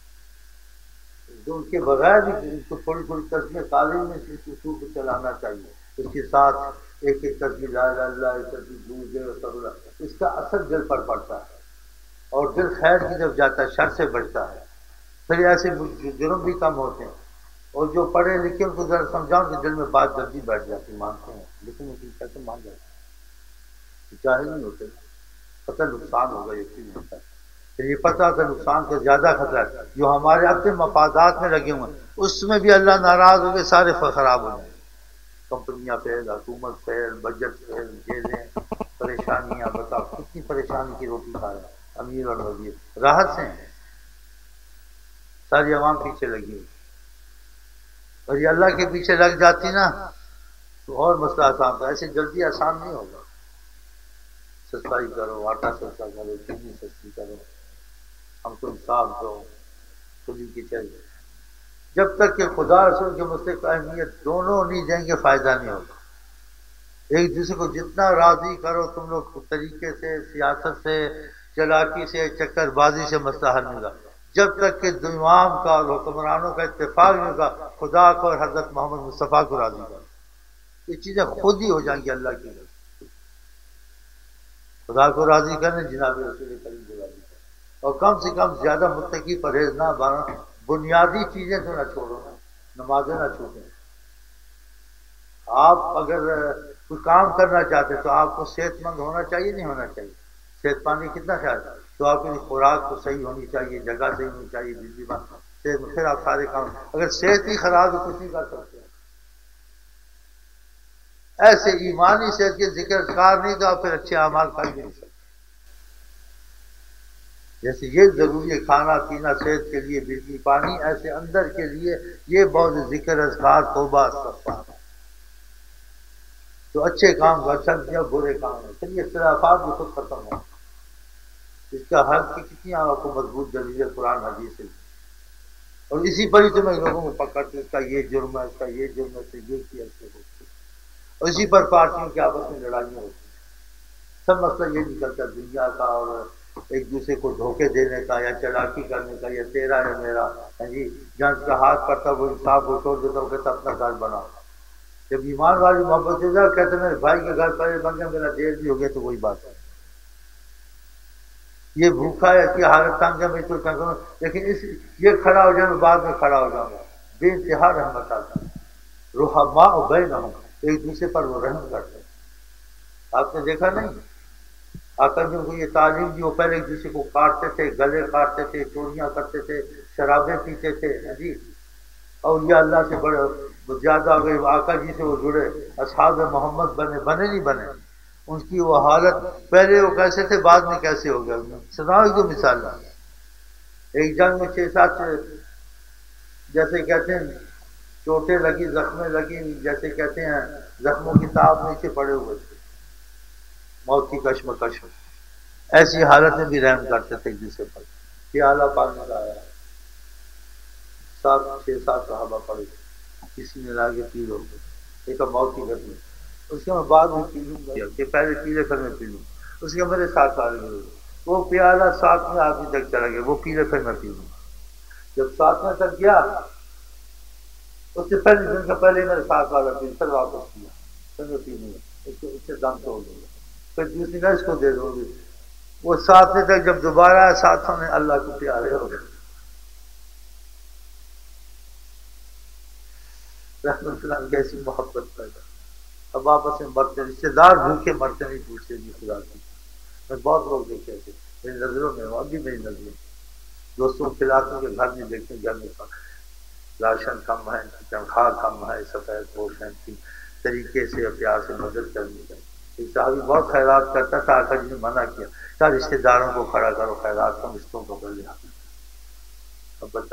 جو ان کے بغیر بھی ان کو تھوڑی تھوڑی تصویر تعلیم میں اس اصول کو چلانا چاہیے، اس کے ساتھ ایک ایک تصویر لا الہ الا اللہ، ایک تصویر دور دے اور اس کا اثر دل پر پڑتا ہے اور دل خیر کی جب جاتا ہے شر سے بچتا ہے، پھر ایسے جرم بھی کم ہوتے ہیں۔ اور جو پڑھے لکھے ان کو ذرا سمجھاؤ کہ دل میں بات جلدی بیٹھ جاتی، مانتے ہیں لیکن ان کی کیسے مان جاتے ہیں، جاہل نہیں ہوتے، پتہ نقصان ہوگا یقین ہوتا ہے، پھر یہ پتہ کہ نقصان کا زیادہ خطرہ ہے، جو ہمارے اپنے مفادات میں لگے ہوئے ہیں اس میں بھی اللہ ناراض ہو گئے، سارے خراب ہو جائیں، کمپنیاں فیل، حکومت فیل، بجٹ فیل، جیلیں، پریشانیاں، بتاؤ کتنی پریشانی کی روٹی کھا رہے ہیں امیر اور وزیر، راحت سے ہیں، ساری عوام پیچھے لگی ہوئی، اور یہ اللہ کے پیچھے لگ جاتی نا تو اور مسئلہ آسان تھا، ایسے جلدی آسان نہیں ہوگا، سستائی کرو، آٹا سستا کرو، چینی سستی کرو، ہم کو انصاف دو، خودی کی چاہیے، جب تک کہ خدا رسول کے مسئلے کا اہمیت دونوں نہیں دیں گے فائدہ نہیں ہوگا۔ ایک دوسرے کو جتنا راضی کرو تم لوگ طریقے سے، سیاست سے، چلاکی سے، چکر بازی سے مسئلہ حل نہیں ہوگا، جب تک کہ امام کا اور حکمرانوں کا اتفاق نہیں ہوگا خدا کو اور حضرت محمد مصطفیٰ کو راضی کرو، یہ چیزیں خود ہی ہو جائیں گی اللہ کی طرف، خدا کو راضی کرنے جناب رسول کریم کو راضی کریں، اور کم سے کم زیادہ متقی پرہیز نہ بنا، بنیادی چیزیں تو نہ چھوڑو، نمازیں نہ چھوڑیں، آپ اگر کوئی کام کرنا چاہتے تو آپ کو صحت مند ہونا چاہیے نہیں ہونا چاہیے، صحت پانی کتنا خیال ہے تو آپ کی خوراک تو صحیح ہونی چاہیے، جگہ صحیح ہونی چاہیے، بجلی صحت، پھر آپ سارے کام، اگر صحت ہی خراب ہے کچھ نہیں کر سکتے، ایسے ایمانی صحت کے ذکر کار نہیں تو آپ پھر اچھے اعمال کر بھی نہیں سکتے، جیسے یہ ضروری ہے کھانا پینا صحت کے لیے، بجلی پانی، ایسے اندر کے لیے یہ بہت ذکر اذکار توبہ استغفار، تو اچھے کام کا اچھا کیا، برے کام ہے، پھر یہ اختلافات بھی خود ختم ہو، اس کا حل کی کتنی آپ کو مضبوط دلیل ہے قرآن حدیث سے، اور اسی پر ہی تو میں لوگوں کو پکڑتے اس کا یہ جرم ہے، اس کا یہ جرم ہے، اس نے یہ کیا، اس نے وہ کیا، اور اسی پر پارٹیوں کے آپس میں لڑائیاں ہوتی ہیں، سب مسئلہ یہ نکلتا ہے دنیا کا اور ایک دوسرے کو دھوکے دینے کا یا چلاکی کرنے کا، یا تیرا یا میرا، جی جہاں اس کا ہاتھ پڑتا وہ انصاف کو چھوڑ دیتا، وہ کہتا اپنا گھر بناؤ، جب ایمان والی محبت دے جاؤ کہتے میرے بھائی کے گھر پہلے بن گیا، میرا دیر بھی ہو گیا، تو وہی بات ہے، یہ بھوکا ہے کہ حالت تنگ ہے میں تو تنگ ہوں، لیکن یہ کھڑا ہو جائے میں بعد میں کھڑا ہو جاؤں گا، بے انتہا رحمت آتا ہے، رحماء بینہم، ایک دوسرے پر وہ رحم کرتے ہیں، آپ نے دیکھا نہیں آقا جن کو یہ تعلیم دی وہ پہلے ایک دوسرے کو کاٹتے تھے، گلے کاٹتے تھے، چوریاں کرتے تھے، شرابیں پیتے تھے، جی، اور یہ اللہ سے بڑے زیادہ ہو گئی، آقا جی سے وہ جڑے، اصحاب محمد بنے نہیں بنے، ان کی وہ حالت پہلے وہ کیسے تھے بعد میں کیسے ہو گئے، سناؤ ایک دو مثال، ایک جنگ میں 6-7 جیسے کہتے ہیں چوٹیں لگی، زخمیں لگی، جیسے کہتے ہیں زخموں کی تاب نیچے پڑے ہوئے تھے، موت کی کشمکش، ایسی حالت میں بھی رحم کرتے تھے ایک دوسرے پر، یہ اعلیٰ پاک نے آیا 6-7 صحابہ پڑے، کسی نے لا کے پی لو ایک موت کی گھٹنا، اس کے میں بعد میں پی لوں گا کہ پہلے پی لے پھر میں پی لوں، اس کے میرے ساتھ آ گئے، وہ پیالہ ساتھ میں آدمی تک چلا گیا، وہ پی لے پھر میں پی لوں، جب ساتھ میں تک گیا اس سے پہلے دن کا پہلے میرے ساتھ والا پی پھر واپس کیا، پھر میں پی لوں اس سے دم توڑ دوں گا، پھر دوسری نہ اس کو دے دوں گی، وہ ساتھ تک جب دوبارہ آیا ساتھوں نے اللہ کو پیارے ہو گئے، رحمت اللہ کیسی محبت پیدا، اب آپس میں مرتے رشتے دار بھوکے مرتے نہیں پوچھتے جی خدا کی، میں بہت لوگ دیکھے تھے میری نظروں میں، ابھی میری نظروں دوستوں کے علاقوں کے گھر میں دیکھتے گھر میں راشن کم ہے، تنخواہ کم ہے، سفید پوش ہیں، طریقے سے اور پیار سے مدد کرنی چاہیے. ایک صحابی بہت خیرات کرتا تھا، آقا جی نے منع کیا، کیا رشتے داروں کو کھڑا کرو خیرات کا، رشتوں کو کر لیا. اب بتا،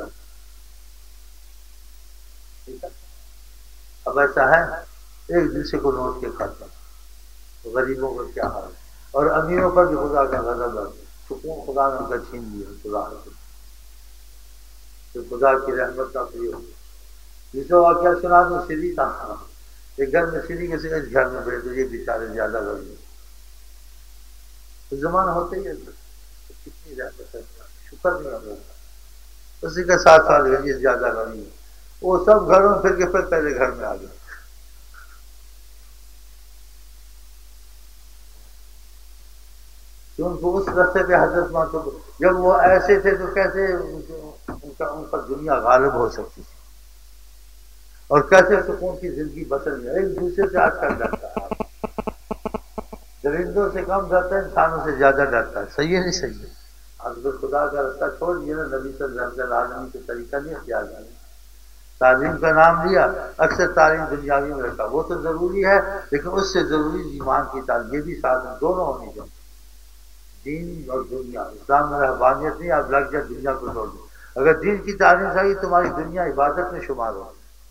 ٹھیک ہے. اب ایسا ہے ایک دوسرے کو نوٹ کے کھاتا، غریبوں کا کیا حال ہے. اور امیروں پر بھی خدا کا غضب ہے، سکون خدا نے ان کا چھین لیا. خدا کہ خدا کی رحمت کا پری ہو. دوسرا واقعہ سنا دو، سری تھا ایک گھر میں، سری کے سر گھر میں بیٹھ یہ بیچارے زیادہ غریب. تو زمانہ ہوتے ہی ہے، کتنی رحمت ہے، شکر نہیں ہوتا. اسی کے ساتھ ساتھ غریب زیادہ غریب ہے، وہ سب گھروں میں پھر کے پھر پہلے گھر میں آ گئے. ان کو اس رستے پہ حضرت مانتے، جب وہ ایسے تھے تو کیسے ان پر دنیا غالب ہو سکتی تھی، اور کیسے سکون کی زندگی بسر گیا. ایک دوسرے سے آج کل ڈرتا ہے، درندوں سے کم ڈرتا ہے، انسانوں سے زیادہ ڈرتا ہے. صحیح ہے نہیں صحیح ہے؟ اگر خدا کا رستہ چھوڑ دیا نا، نبی صلی اللہ علیہ وسلم کے طریقہ نہیں اختیار کیا. تعلیم کا نام لیا، اکثر تعلیم دنیاوی میں رکھا، وہ تو ضروری ہے لیکن اس سے ضروری ایمان کی تعلیم، یہ بھی ساتھ میں دونوں ہونی چاہیے. دین اور دنیا، اسلام میں رہبانیت نہیں، آپ لگ جائے دنیا کو چھوڑ دیں. اگر دین کی تعلیم صحیح، تمہاری دنیا عبادت میں شمار ہو.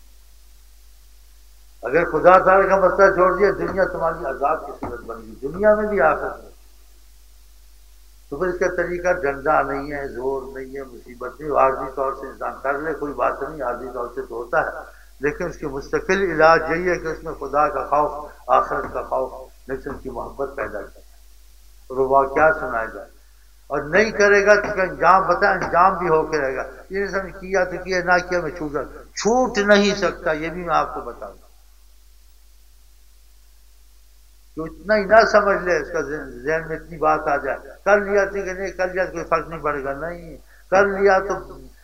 اگر خدا تعالی کا مسئلہ چھوڑ دیا، دنیا تمہاری عذاب کی صورت بن گئی، دنیا میں بھی آخرت میں. تو پھر اس کا طریقہ ڈنڈا نہیں ہے، زور نہیں ہے، مصیبت نہیں. عارضی طور سے انسان کر لے کوئی بات نہیں، عارضی طور سے تو ہوتا ہے، لیکن اس کی مستقل علاج یہی ہے کہ اس میں خدا کا خوف، آخرت کا خوف، نیچن کی محبت پیدا کرے اور وہ واقعہ سنایا جائے. اور نہیں کرے گا تو انجام بتا، انجام بھی ہو کے رہے گا. یہ نہیں سمجھ کیا تو کیا، نہ کیا میں چھوٹ نہیں سکتا. یہ بھی میں آپ کو بتاؤں گا. تو اتنا ہی نہ سمجھ لے، اس کا ذہن میں اتنی بات آ جائے، کر لیا ٹھیک ہے، نہیں کر لیا تو کوئی فرق نہیں پڑے گا. نہیں کر لیا تو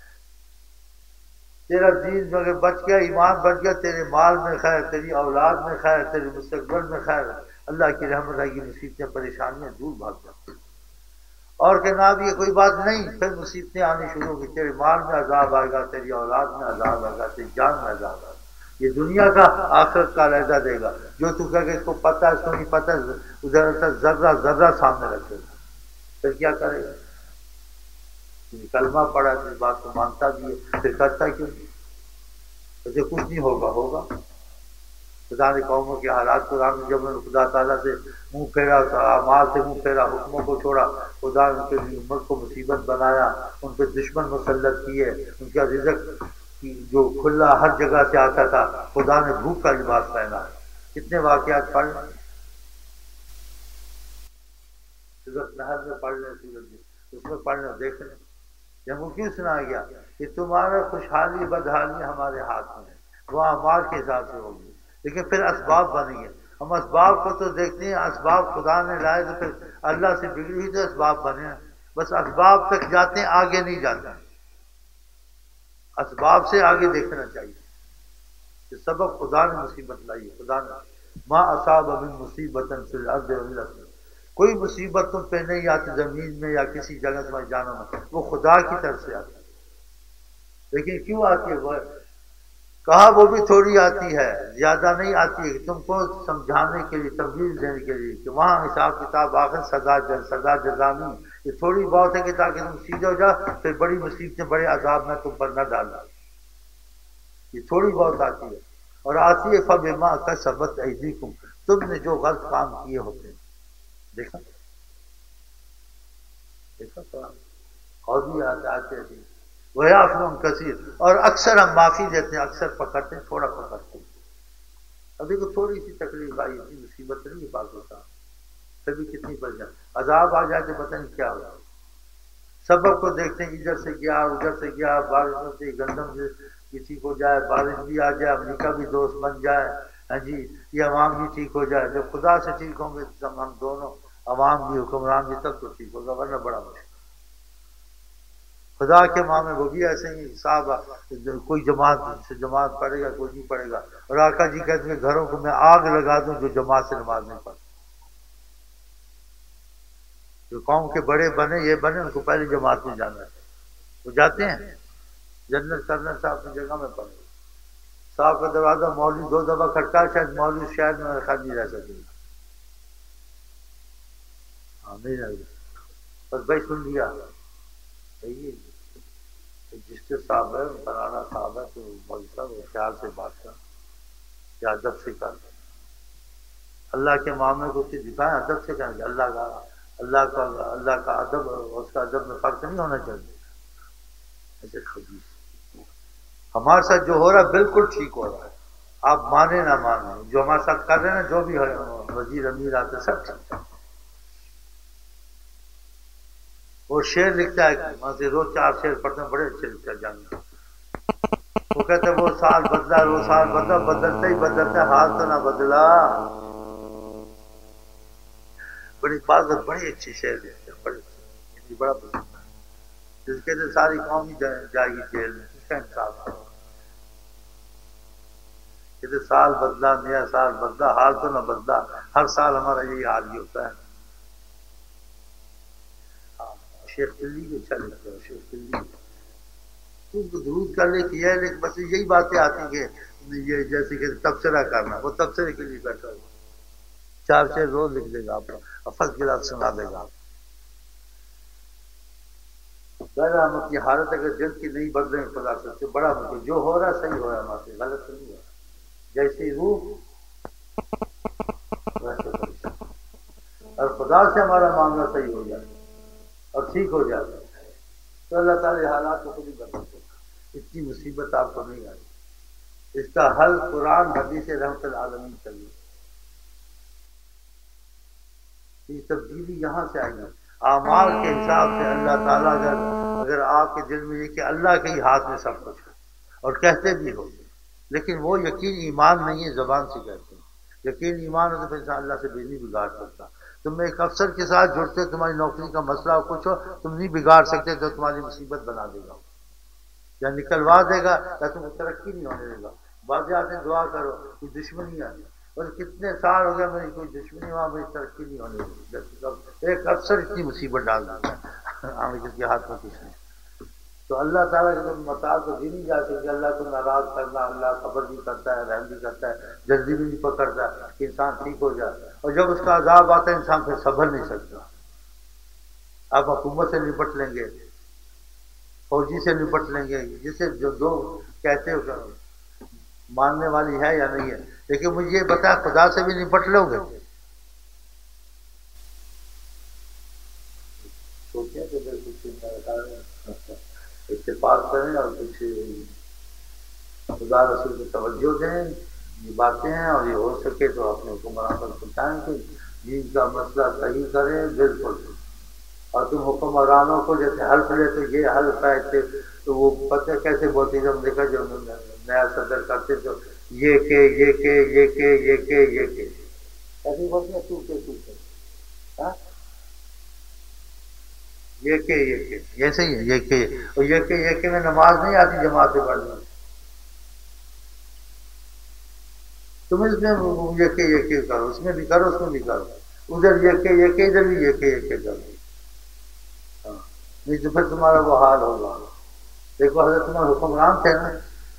تیرا دین مگر بچ گیا، ایمان بچ گیا، تیرے مال میں خیر، تیری اولاد میں خیر، تیرے مستقبل میں خیر. اللہ کی رحمت آئے گی، مصیبتیں پریشانیاں دور بھاگ جاتی. اور کہ نہ بھی یہ کوئی بات نہیں، پھر مصیبتیں آنی شروع ہوگی، تیرے مال میں عذاب آئے گا، تیری اولاد میں عذاب آئے گا، تیری جان میں عذاب آئے گا. یہ دنیا کا آخرت کا علیحدہ دے گا. جو تو کہ اس کو پتہ ہے، اس کو نہیں پتہ، ادھر ذرہ ذرہ سامنے رکھے گا. پھر کیا کرے گا؟ کلمہ پڑا اس بات کو مانتا بھی ہے، پھر کرتا کیوں نہیں؟ اسے کچھ نہیں ہوگا. خدا نے قوموں کے حالات کو رام، جب انہوں نے خدا تعالیٰ سے منہ پھیرا، اعمال سے منہ پھیرا، حکموں کو چھوڑا، خدا نے ان کے لیے امت کو مصیبت بنایا، ان پہ دشمن مسلط کیے، ان کا رزق جو کھلا ہر جگہ سے آتا تھا، خدا نے بھوک کا لباس پہنا. کتنے واقعات پڑھ لیں، سورۃ نحل میں پڑھ لیں، سورج اس میں پڑھ لیں، دیکھ لیں. جب وہ کیوں سنایا گیا کہ تمہارا خوشحالی بدحالی ہمارے ہاتھ میں ہے، وہ اعمال کے حساب سے ہوگی، لیکن پھر اسباب بنیں گے. ہم اسباب کو تو دیکھتے ہیں، اسباب خدا نے لائے تو پھر اللہ سے بگڑی ہوئی تو اسباب بنے ہیں. بس اسباب تک جاتے ہیں، آگے نہیں جاتے. اسباب سے آگے دیکھنا چاہیے کہ سبب خدا نے مصیبت لائی ہے. خدا نے ما اصاب من مصیبت فی الارض ولا، کوئی مصیبت تم پہ نہیں آتی زمین میں یا کسی جگہ تمہاری جانوں میں، وہ خدا کی طرف سے آتی ہے. لیکن کیوں آتی ہے؟ وہ کہا وہ بھی تھوڑی آتی ہے، زیادہ نہیں آتی ہے، تم کو سمجھانے کے لیے، تبدیل دینے کے لیے کہ وہاں حساب کتاب آخر سزا جزا نہیں. یہ تھوڑی بہت ہے کہ تاکہ تم سیدھے ہو جاؤ، پھر بڑی مصیبتیں بڑے عذاب میں تم پر نہ ڈالنا. یہ تھوڑی بہت آتی ہے، اور آتی ہے فبما کسبت ایدیکم، تم نے جو غلط کام کیے ہوتے ہیں. دیکھا اور بھی آتے ہیں وَيَعْفُونَ كَثِيرٌ، اور اکثر ہم معافی دیتے ہیں، اکثر پکڑتے ہیں، تھوڑا پکڑتے ہیں. ابھی کو تھوڑی سی تکلیف آئی، اتنی مصیبت نہیں پاک ہوتا، پھر بھی کتنی پریشان، عذاب آ جائے تو پتہ نہیں کیا ہوا. سبب کو دیکھتے ہیں، ادھر سے گیا ادھر سے گیا، بارش سے گندم سے کسی کو جائے، بارش بھی آ جائے، امریکہ بھی دوست بن جائے، ہاں جی، یہ عوام بھی ٹھیک ہو جائے. جب خدا سے ٹھیک ہوں گے تو ہم دونوں، عوام بھی حکمران بھی، تب تو ٹھیک ہوگا، ورنہ بڑا مشکل. خدا کے ماں میں وہ بھی ایسے ہی صاحب، کوئی جماعت سے جماعت پڑھے گا، کوئی نہیں پڑھے گا. اور آقا جی کہتے ہیں گھروں کو میں آگ لگا دوں جو جماعت سے نماز نہیں پڑھتے. جو قوم کے بڑے بنے، یہ بنے، ان کو پہلے جماعت میں جانا ہے. وہ جاتے ہیں، جنرل کرنل صاحب اپنی جگہ میں پڑھے. صاحب کا دروازہ مولوی 2 دفعہ کھٹکا، شاید مولوی شاید میں خیال نہیں رہ سکے گا. ہاں نہیں رہ گا. بس بھائی سن لیا صحیح ہے. جس کے صاحب ہے فلانا صاحب ہے تو مولوی صاحب خیال سے بات کر یا ادب سے کر. اللہ کے معاملے کو اسے دکھائیں ادب سے کریں گے. اللہ کا ادب اور اس کا ادب میں فرق نہیں ہونا چاہیے. ایسے خبیث ہمارے ساتھ جو ہو رہا ہے بالکل ٹھیک ہو رہا ہے. آپ مانے نہ مانے جو ہمارے ساتھ کر رہے ہیں نا، جو بھی وزیر امیر آتے سب ٹھیک ہے. وہ شعر لکھتا ہے وہاں سے روز 4 شعر پڑھتے ہیں، بڑے اچھے لکھتا ہے جانے. وہ کہتے ہیں وہ سال بدلا، وہ سال بدلا، بدلتے ہی بدلتے حال تو نہ بدلا. بڑی بات بڑے اچھے شعر لکھتے ہیں، بڑے اچھے. مجھے بڑا پسند ہے. جس کے لیے ساری قوم ہی جائے گی جیل میں، اس کا انصاف ہے. کہتے سال بدلا، نیا سال بدلا، حال تو نہ بدلا. ہر سال ہمارا یہی حال ہی ہوتا ہے. شیخ دلی کو اچھا لگتا ہے. شیخ دلی کو درود کر لے کیا ہے، لیکن بس یہی باتیں آتی کہ یہ جیسے کہ تبصرہ کرنا، وہ تبصرے کے لیے بیٹھا ہوا 4 شعر روز لکھ دے گا آپ کو، افض کے ساتھ سنا دے گا. بہرحال ہم اپنی حالت اگر دل کی نہیں بدلیں خدا سے بڑا مجھے جو ہو رہا ہے صحیح ہو رہا ہے ہمارے سے، غلط تو نہیں ہو رہا. جیسی روح ویسے پریشان. اور خدا سے ہمارا معاملہ صحیح ہو جائے اور ٹھیک ہو جائے تو اللہ تعالی حالات کو خود ہی بدل دے گا. اتنی مصیبت آپ کو نہیں آئی. اس کا حل قرآن حدیث رحمت العالمین چاہیے. یہ تبدیلی یہاں سے آئی ہے. اعمال کے حساب سے اللہ تعالیٰ اگر آپ کے دل میں یہ کہ اللہ کے ہی ہاتھ میں سب کچھ ہے اور کہتے بھی ہو، لیکن وہ یقین ایمان نہیں ہے، زبان سے کہتے ہیں. یقین ایمان ہو تو پھر انسان اللہ سے بھی نہیں بگاڑ سکتا. تم ایک افسر کے ساتھ جڑتے، تمہاری نوکری کا مسئلہ ہو کچھ ہو، تم نہیں بگاڑ سکتے تو تمہاری مصیبت بنا دے گا یا نکلوا دے گا یا تم کو ترقی نہیں ہونے دے گا. بعض آتے دعا کرو کوئی دشمنی آ جائے، اور کتنے سال ہو گیا میری کوئی دشمنی وہاں میری ترقی نہیں ہونے دی. ایک افسر اتنی مصیبت ڈال دیتا ہے ہمیں کس کے ہاتھ میں کچھ نہیں. تو اللہ تعالیٰ کے مسائل کو دی نہیں جا سکتی. اللہ کو ناراض کرنا، اللہ صبر بھی کرتا ہے، رحم بھی کرتا ہے، جلدی بھی نہیں پکڑتا کہ انسان ٹھیک ہو جائے. اور جب اس کا عذاب آتا ہے انسان پھر صبر نہیں سکتا. آپ حکومت سے نپٹ لیں گے، فوجی سے نپٹ لیں گے، جسے جو دو کہتے ہو ماننے والی ہے یا نہیں ہے، لیکن مجھے یہ بتا خدا سے بھی نپٹ لو گے. سوچیں کہ کچھ اتفاق کریں اور کچھ خدا رسول کو توجہ دیں. یہ باتیں ہیں اور یہ ہو سکے تو اپنے حکمران پر پہنچائیں کہ دین کا مسئلہ صحیح کریں. بالکل. اور تم حکمرانوں کو جیسے حلف لے تو یہ حلف ہے تو وہ پتہ کیسے بولتے جب دیکھا جو نیا صدر کرتے تو یہ کہ یہ کہ یہ کہ یہ کہ یہ کہ ایسے بولتے ہیں تو کہ یہ کہ ایسے ہی ہے یہ کہ. اور یہ کہ میں نماز نہیں آتی جماعت سے پڑھنے. تم اس میں یہ کہ کرو، اس میں بھی کرو اس میں بھی کرو. ادھر یہ کہ ادھر بھی یہ کہ کرو. نہیں تو پھر تمہارا وہ حال ہوگا. دیکھو حضرت تمہارے حکمران تھے نا،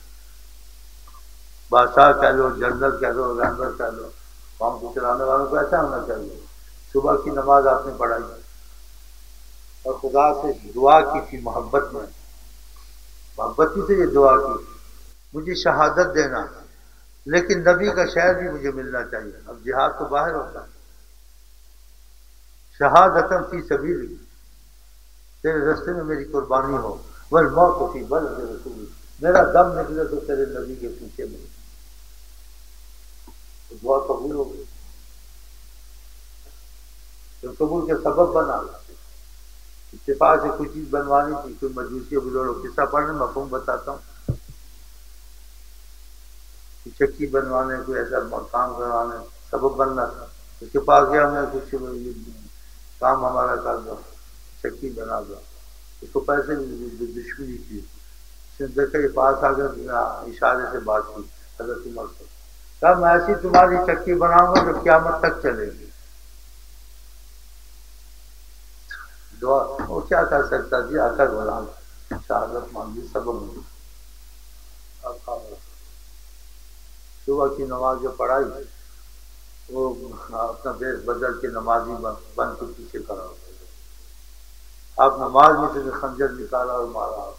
بادشاہ کہہ لو، جنرل کہہ لو، رہبر کہہ لو، قوم کو چلانے والوں کو ایسا ہونا چاہیے. صبح کی نماز آپ نے پڑھائی اور خدا سے دعا کی تھی محبتی سے یہ دعا کی مجھے شہادت دینا، لیکن نبی کا شہر بھی مجھے ملنا چاہیے. اب جہاد تو باہر ہوتا ہے. شہادتم فی سبیلی، تیرے رستے میں میری قربانی ہو. والموت فی بلد رسول، میرا دم نکلے تو تیرے نبی کے پیچھے میں. تو دعا قبول ہو گئی. تو قبول کے سبب بنا. اتفاق سے کوئی چیز بنوانی تھی، کوئی مجوسی بلوڑو قصہ پڑھنے مفہوم بتاتا ہوں. چکی بنوانے، کوئی ایسا کام کروانے، سبب بننا تھا. اس کے پاس گیا میں کچھ کام ہمارا کر دو، چکی بنا دو. اس کو پیسے دشمنی کی. اس نے دیکھا یہ پاس آ گیا، اشارے سے بات کی حضرت عمر سے. کہا میں ایسی تمہاری چکی بناؤں گا جو قیامت تک چلے گی. دعا وہ کیا کر سکتا جی، آ کر بنا شہادت مانگی سبب نہیں. صبح کی نماز جو پڑھائی وہ اپنا بیس بدل کے نمازی بن کے پیچھے کھڑا ہو گیا. آپ نماز میں سے خنجر نکالا اور مارا. آپ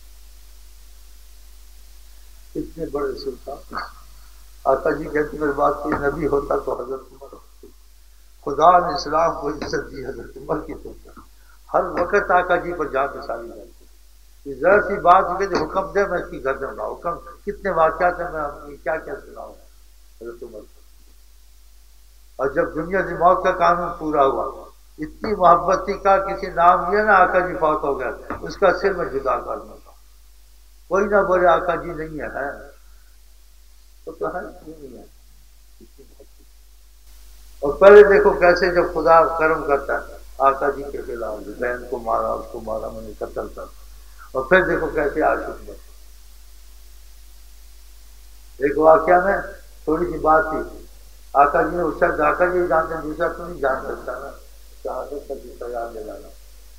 اتنے بڑے سلطان. آقا جی کہتے میرے بات کوئی نبی ہوتا تو حضرت عمر ہوتا. خدا نے اسلام کو عزت دی حضرت عمر کی تو ہر وقت آقا جی پر جان نثاری کرتے. ذرا سی بات کہ جو حکم دے میں اس کی گردن اڑاؤں. حکم کتنے واقعات ہیں میں آپ کیا کیا سناؤں حضرت عمر کو. اور جب دنیا سے موت کا قانون پورا ہوا اتنی محبت تھی کا کسی نام لیا نا آقا جی فوت ہو گیا اس کا سر میں جدا کرنا تھا. کوئی نہ بولے آقا جی نہیں ہے تو ہے نہیں ہے. اور پہلے دیکھو کیسے جب خدا کرم کرتا ہے آقا جی کے خلاف بہن کو مارا اس کو مارا میں نے قتل کر. اور پھر دیکھو کیسے عاشق بنے. ایک واقعہ میں تھوڑی سی بات تھی. آقا جی نے اس شخص آقا جی جانتے ہیں دوسرا تو نہیں جان سکتا نا. شہادت کا دوسرا یاد دلانا.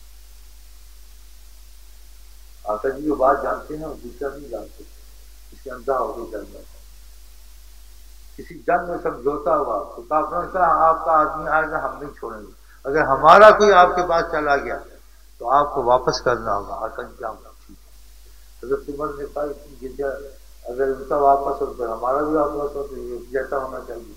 آقا جی جو بات جانتے ہیں وہ دوسرا نہیں جانتے. اس کے اندھا ہو کے چل جاتا. کسی جنگ میں سمجھوتا ہوا تو کافروں نے کہا آپ کا آدمی آئے گا ہم نہیں چھوڑیں گے. اگر ہمارا کوئی آپ کے پاس چلا گیا تو آپ کو واپس کرنا ہوگا. آقا جی کیا ہوگا ٹھیک ہے. حضرت عمر نے کہا اتنی جدہ اگر ان کا واپس ہو تو ہمارا بھی واپس ہو تو یہ جیسا ہونا چاہیے.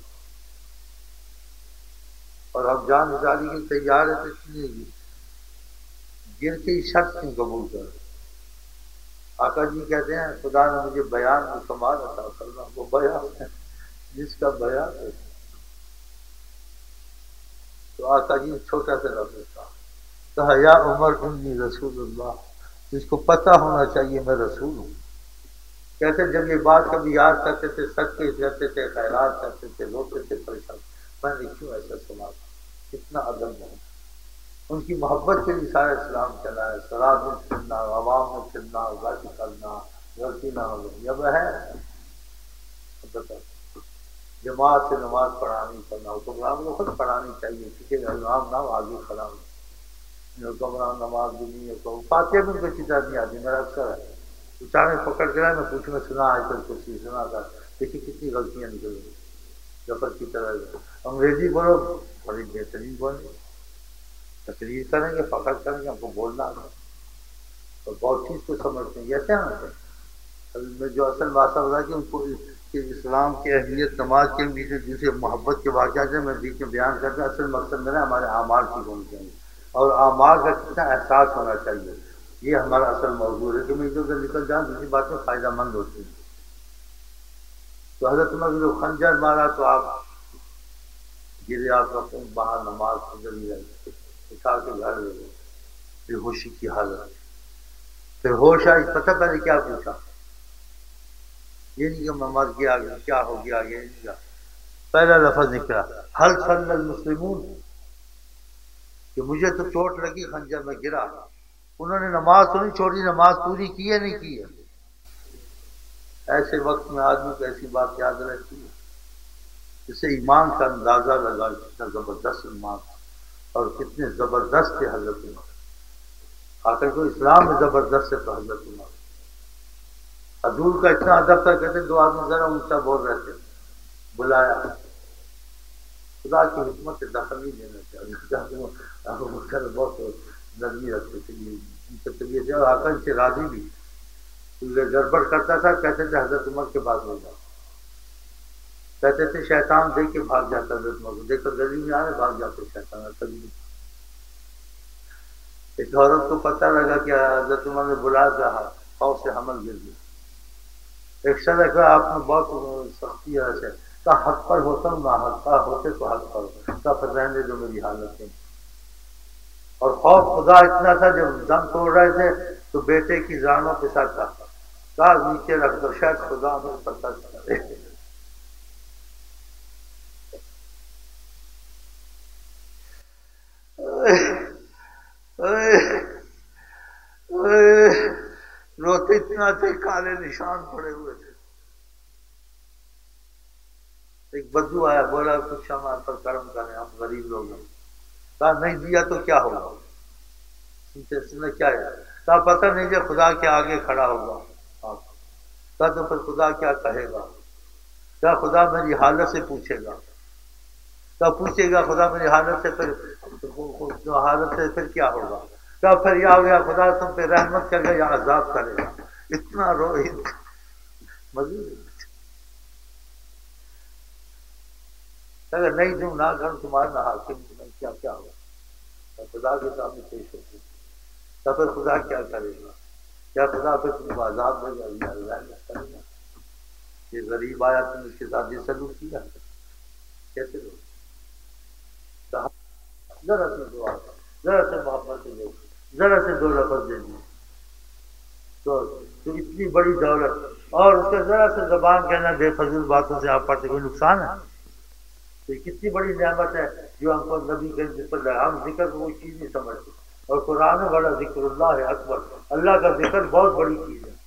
اور ہم جان نثاری کے تیار ہے تو اس لیے جن کی شرط کیوں قبول کر. آقا جی کہتے ہیں خدا نے مجھے بیان میں کمال عطا کرنا. وہ بیان ہے جس کا بیان ہے. تو آقا جی چھوٹا سا لفظ تھا کہا یا عمر انی رسول اللہ. جس کو پتہ ہونا چاہیے میں رسول ہوں. کہتے جب یہ بات کبھی یاد کرتے تھے صدقے کرتے تھے خیرات کرتے تھے روتے تھے پریشان. میں نے کیوں ایسا سنا تھا. کتنا ادب ہے. ان کی محبت کے لیے سارا اسلام چلا ہے. شراب میں پھرنا عوام میں پھرنا غلط کرنا غلطی نہ ہو جب ہے جماعت سے نماز پڑھانی کرنا. حکمران کو خود پڑھانی چاہیے کسی کا امام نہ ہو آگے کھڑا ہو. حکمران نماز بھی نہیں ہے فاتحہ بھی ان کو اچھی طرح نہیں آتی. میرا اکثر ہے اچانک پکڑ کے میں پوچھوں گا سنا آج کل کچھ سنا تھا دیکھیے کتنی غلطیاں نکل گئی جفر کی طرح. انگریزی بولو بڑی بہترین بولیں تقریر کریں گے فخر کریں گے ہم کو بولنا آتا اور بہت چیز کو سمجھتے ہیں. ایسے ہیں میں جو اصل بات بتا کہ ان کو کہ اسلام کی اہمیت نماز کے بیچ جسے محبت کے واقعات ہیں میں بیچ میں بیان کرتا. اصل مقصد میرا ہمارے اعمال کی ہونی چاہیے اور اعمال کا کتنا احساس ہونا چاہیے. یہ ہمارا اصل موضوع ہے کہ میں ادھر ادھر نکل جاؤں دوسری باتیں فائدہ مند ہوتی ہیں. تو حضرت عمر جو خنجر مارا تو آپ گرے. آپ کا خون باہر نماز خنجر ہی رہے اٹھا کے گھر لے گئے. بے ہوشی کی حالت. پھر ہوش آئی پتہ پہلے کیا پوچھا یہ نہیں کہ میں مر گیا کیا ہو گیا یہ نہیں کیا. پہلا لفظ نکلا حل صلی المسلمون کہ مجھے تو چوٹ لگی خنجر میں گرا. انہوں نے نماز تو نہیں چھوڑی. نماز پوری کی ہے نہیں کی ہے. ایسے وقت میں آدمی کو ایسی بات یاد رہتی ہے جس سے ایمان کا اندازہ لگا کتنا زبردست ایمان اور کتنے زبردست تھے حضرت عمر. آخر کو اسلام میں زبردست ہے تو حضرت عمر. حضور کا اتنا ادب تھا کہتے دو آدمی ذرا اونچا بول رہے تھے بلایا. خدا کی حکمت سے دخل نہیں دینا چاہیے. بہت نرمی رکھتے تھے ان کی طبیعت ہے. آقا ان سے راضی بھی گڑبڑ کرتا تھا کہتے تھے حضرت عمر کے پاس ہو جاؤ. کہتے تھے شیطان دیکھ کے بھاگ جاتا حضرت عمر کو دیکھ کر گلی میں آنے بھاگ جاتے شیطان. کبھی ایک عورت کو پتہ لگا کہ حضرت عمر نے بلا کہا خوف سے حمل گر گیا. ایک شخص کہا آپ نے بہت سختی ہے ایسے کا حق پر ہوتا ہوں نہ حق کا ہوتے تو حق پر کا پھر رہنے جو میری حالت ہے. اور خوف خدا اتنا تھا جب دم توڑ رہے تھے تو بیٹے کی زانوں کے ساتھ کہا نیچے رکھ دو شاید خدا ہمیں پتہ چلے. روتے اتنا تھے کالے نشان پڑے ہوئے تھے. ایک بدو آیا بولا کچھ ہمارے پر کرم کریں ہم غریب لوگ ہیں. کہا نہیں دیا تو کیا ہوگا. اس نے کیا ہے کہا پتہ نہیں کہ خدا کے آگے کھڑا ہوگا. کہا تو پھر خدا کیا کہے گا. کیا خدا میری حالت سے پوچھے گا؟ کیا پوچھے گا خدا میری حالت سے؟ پھر حالت سے پھر کیا ہوگا؟ کیا پھر یہ ہو گیا خدا تم پہ رحمت کرے گا یا عذاب کرے گا؟ اتنا رو مزید اگر نہیں دوں نہ کروں تمہارا نہ حاکم کیا کیا ہوگا؟ خدا کے سامنے پیش ہوتی تو پھر خدا کیا کرے گا؟ کیا خدا پھر تم کو عذاب دے گا یا رحمت کرے گا؟ یہ غریب آیا تم اس کے ساتھ یہ سلوک کیا کیسے لوگ؟ ذرا سے دعا ذرا سے محبت سے لے ذرا سے دو لفظ دے دیں تو اتنی بڑی دولت اور اس کا ذرا سے زبان کہنا بے فضول باتوں سے آپ پڑھتے کوئی نقصان ہے؟ تو کتنی بڑی نعمت ہے جو ہم کو نبی کے ذکر ہے. ہم ذکر کو وہ چیز نہیں سمجھتے اور قرآن بڑا ذکر اللہ ہے اکبر. اللہ کا ذکر بہت بڑی چیز ہے.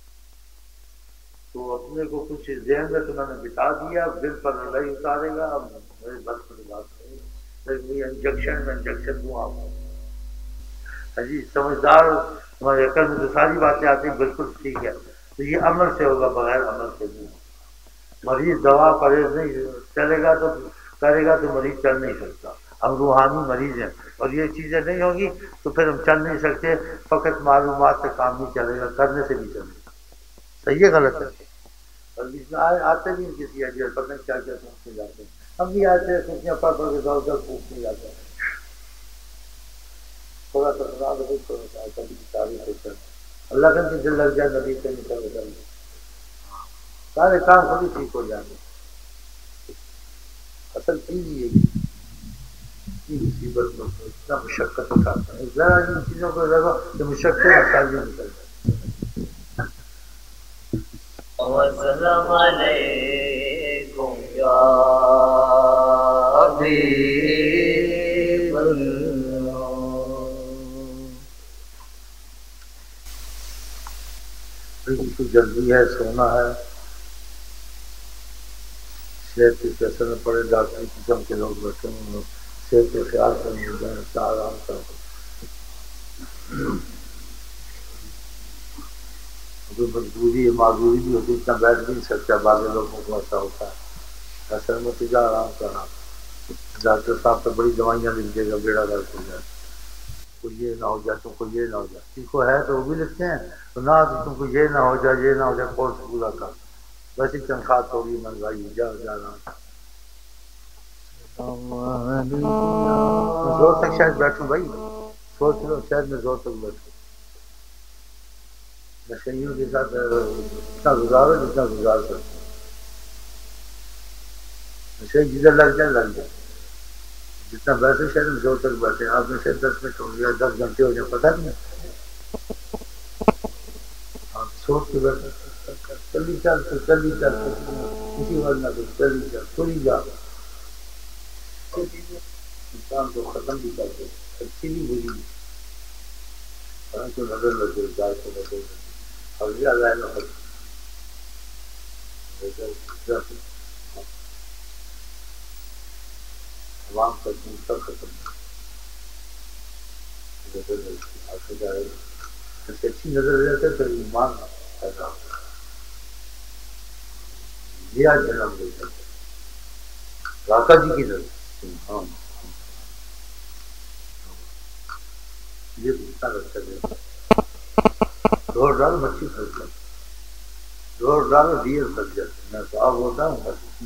تو اپنے کو کچھ ذہن میں تو میں نے بتا دیا دل پر اللہ ہی اتارے گا. اب میرے بس پر بات نہیں انجیکشن دوں آپ کو. جی سمجھدار ہمارے عقل میں تو ساری باتیں آتی ہیں بالکل ٹھیک ہے. تو یہ عمل سے ہوگا بغیر عمل سے نہیں. مریض دوا پرہیز نہیں چلے گا تو کرے گا تو مریض چل نہیں سکتا. ہم روحانی مریض ہیں اور یہ چیزیں نہیں ہوگی تو پھر ہم چل نہیں سکتے. فقط معلومات سے کام نہیں چلے گا کرنے سے بھی چلے گا. صحیح ہے غلط ہے؟ اور اس میں آتے بھی کسی آئیڈیا پتہ نہیں کیا کیا سوچتے جاتے ہیں. ہم بھی آتے ہیں کچھ پڑھ پڑھ کے دور پوچھنے جاتے ہیں. تھوڑا سا خراب ہو تھوڑا سا کبھی تعریف ہوتا ہے. اللہ کا دل لگ جائے نبی سے نکل جائے سارے کام خود ہی ٹھیک ہو جائیں گے. اصل چیز یہ مصیبت میں اتنا مشقت اٹھاتا ہے ذرا ان چیزوں کو لگا کہ مشقت تعلیم نکل جائے. وسلام علیکم یا حبیب اللہ. جلدی ہے سونا ہے. صحت کے کیسے نہ پڑے. ڈاکٹری قسم کے لوگ بیٹھے ہیں صحت کے خیال کرنے اچھا آرام کرو. مجبوری ہے معذوری بھی ہوتی اتنا بیٹھ بھی نہیں سکتا. بعض لوگوں کو ایسا ہوتا ہے. اصل میں تجھا آرام کرنا. ڈاکٹر صاحب تو بڑی دوائیاں لکھ دے گا بیڑا گرد ہو جائے. کوئی یہ نہ ہو جائے تم کو یہ نہ ہو جائے. تم کو ہے تو وہ بھی لکھتے ہیں تو نہ تم کو یہ نہ ہو جائے یہ نہ ہو جائے کورس پورا کر. ویسے تنخواہ تھوڑی مہنگائی جا رہا زور تک شاید بیٹھوں بھائی. سوچ لو شاید میں زور تک بیٹھوں. نشیوں کے ساتھ اتنا گزارو جتنا گزار سکتے. نشے جدھر لگ جائے جتنا بیٹھے شاید میں زور تک بیٹھے. آپ نے شاید 10 منٹ ہو گیا 10 گھنٹے ہو جائے پتہ نہیں. آپ سوچ کے بیٹھے چلی چل کسی وجہ نہ چلی چل تھوڑی جا انسان کو ختم بھی کر دے. اچھی بھی بری بھی تو نظر لگے جائے تو نظر اور یہ اللہ نہ عوام کا سب ختم جائے. اچھی نظر رہتے پھر ایمان پیدا ہوتا ہے. یہ آج جنم لے سکتے راکا جی کی نظر. ہاں یہ اتنا رکھا جائے. دوڑ ڈال مچھی پھنس جاتی. دوڑ ڈال ڈیر پھنس جاتے. میں صاحب ہوتا ہوں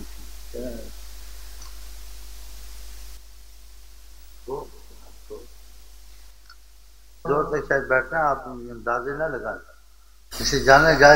زور تک شاید بیٹھنا آپ اندازے نہ لگائیں. اسے جانے گائے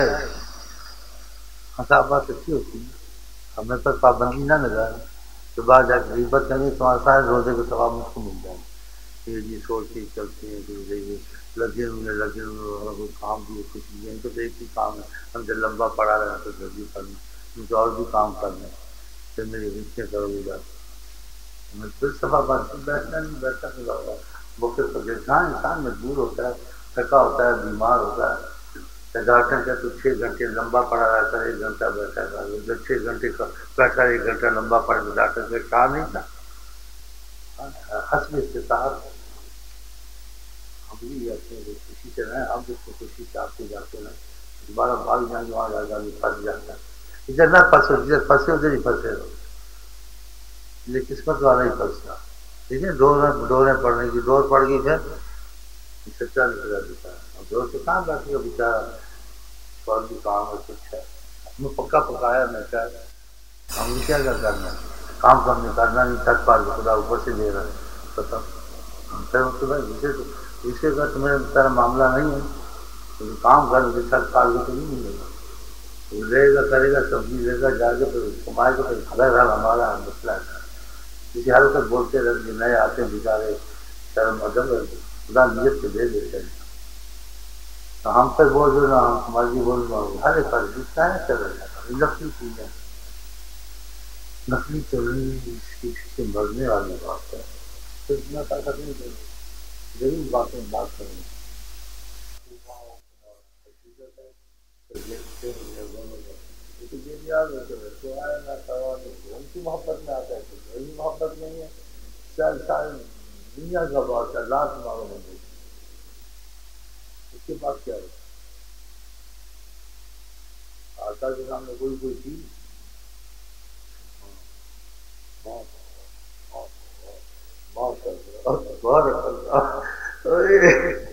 بات اچھی ہوتی ہے. ہمیں پر پابندی نہ لگائے تو بعد جا کے غیبت کریں تمہارے سارے روزے کے ثواب مجھ کو مل جائے. یہ سوچ کے چلتے ہیں کہ لگے ہوئے کام بھی کچھ نہیں. ان کو تو ایک ہی کام ہے ہم جب لمبا پڑا رہے تو جلدی کرنا ان کو اور بھی کام کرنا. پھر میری ریچیں کرو گے جاتے میں پھر سفا بات بیٹھنا نہیں بیٹھا نہیں ہوگا. وقت پر جہاں انسان مجبور ہوتا ہے تھکا ہوتا ہے بیمار ہوتا ہے تو ڈاکٹر کا تو 6 گھنٹے لمبا پڑا رہتا ہے 1 گھنٹہ بیٹھا رہتا ہے. جب 6 گھنٹے کا بیٹھا 1 گھنٹہ لمبا پڑا تو ڈاکٹر کا کہا نہیں تھا. حسب استطاعت ہم بھی آتے ہیں خوشی سے رہیں. ہم جس کو خوشی سے آتے جاتے ہیں دوبارہ بھاگ جائیں وہاں جا پھنس جاتا ہے. ادھر نہ پھنسو، جدھر پھنسے ادھر ہی پھنسے رہو، یہ قسمت والا ہی پھنسنا. ٹھیک ہے، ڈوریں پڑنے کی، ڈور پڑ گئی پھر سچا نکلا بیچارہ. اب ڈور سے کہاں بیٹھے گا بیچارہ، فوج بھی کام ہے کچھ ہے، ہمیں پکا پکایا میں کیا، ہم نے کیا کرنا ہے، کام تو ہم نے کرنا نہیں، تک پار خدا اوپر سے دے رہا ہے ختم. پھر اس کے بعد اسے کا تمہیں تیرا معاملہ نہیں ہے، تو کام کر کے چھت پال کے تو نہیں ملے گا، وہ لے گا کرے گا سبزی لے گا جا کے پھر کمائے گا، پھر کھڑا رہا ہمارا مسئلہ ہے. کسی حال تک بولتے رہتے نئے آتے بیچارے شرم ادب خدا نیت سے دے دیتے ہیں. ہم پہ بول دو نا، ہم مرضی بول دو، ہر ایک جتنا ہے چل رہا ہے. نقلی چیزیں نقلی چل رہی ہے، اس کی سے مرنے والی بات ہے، تو اتنا طاقت نہیں چل رہی، ضرور باتیں بات کریں گے. ان کی محبت میں آتا ہے تو میری محبت نہیں ہے. ساری دنیا کا بات ہے، لاکھ مارو بندے اس کے بعد کیا ہے، آقا کے سامنے کوئی چیز بہت بہت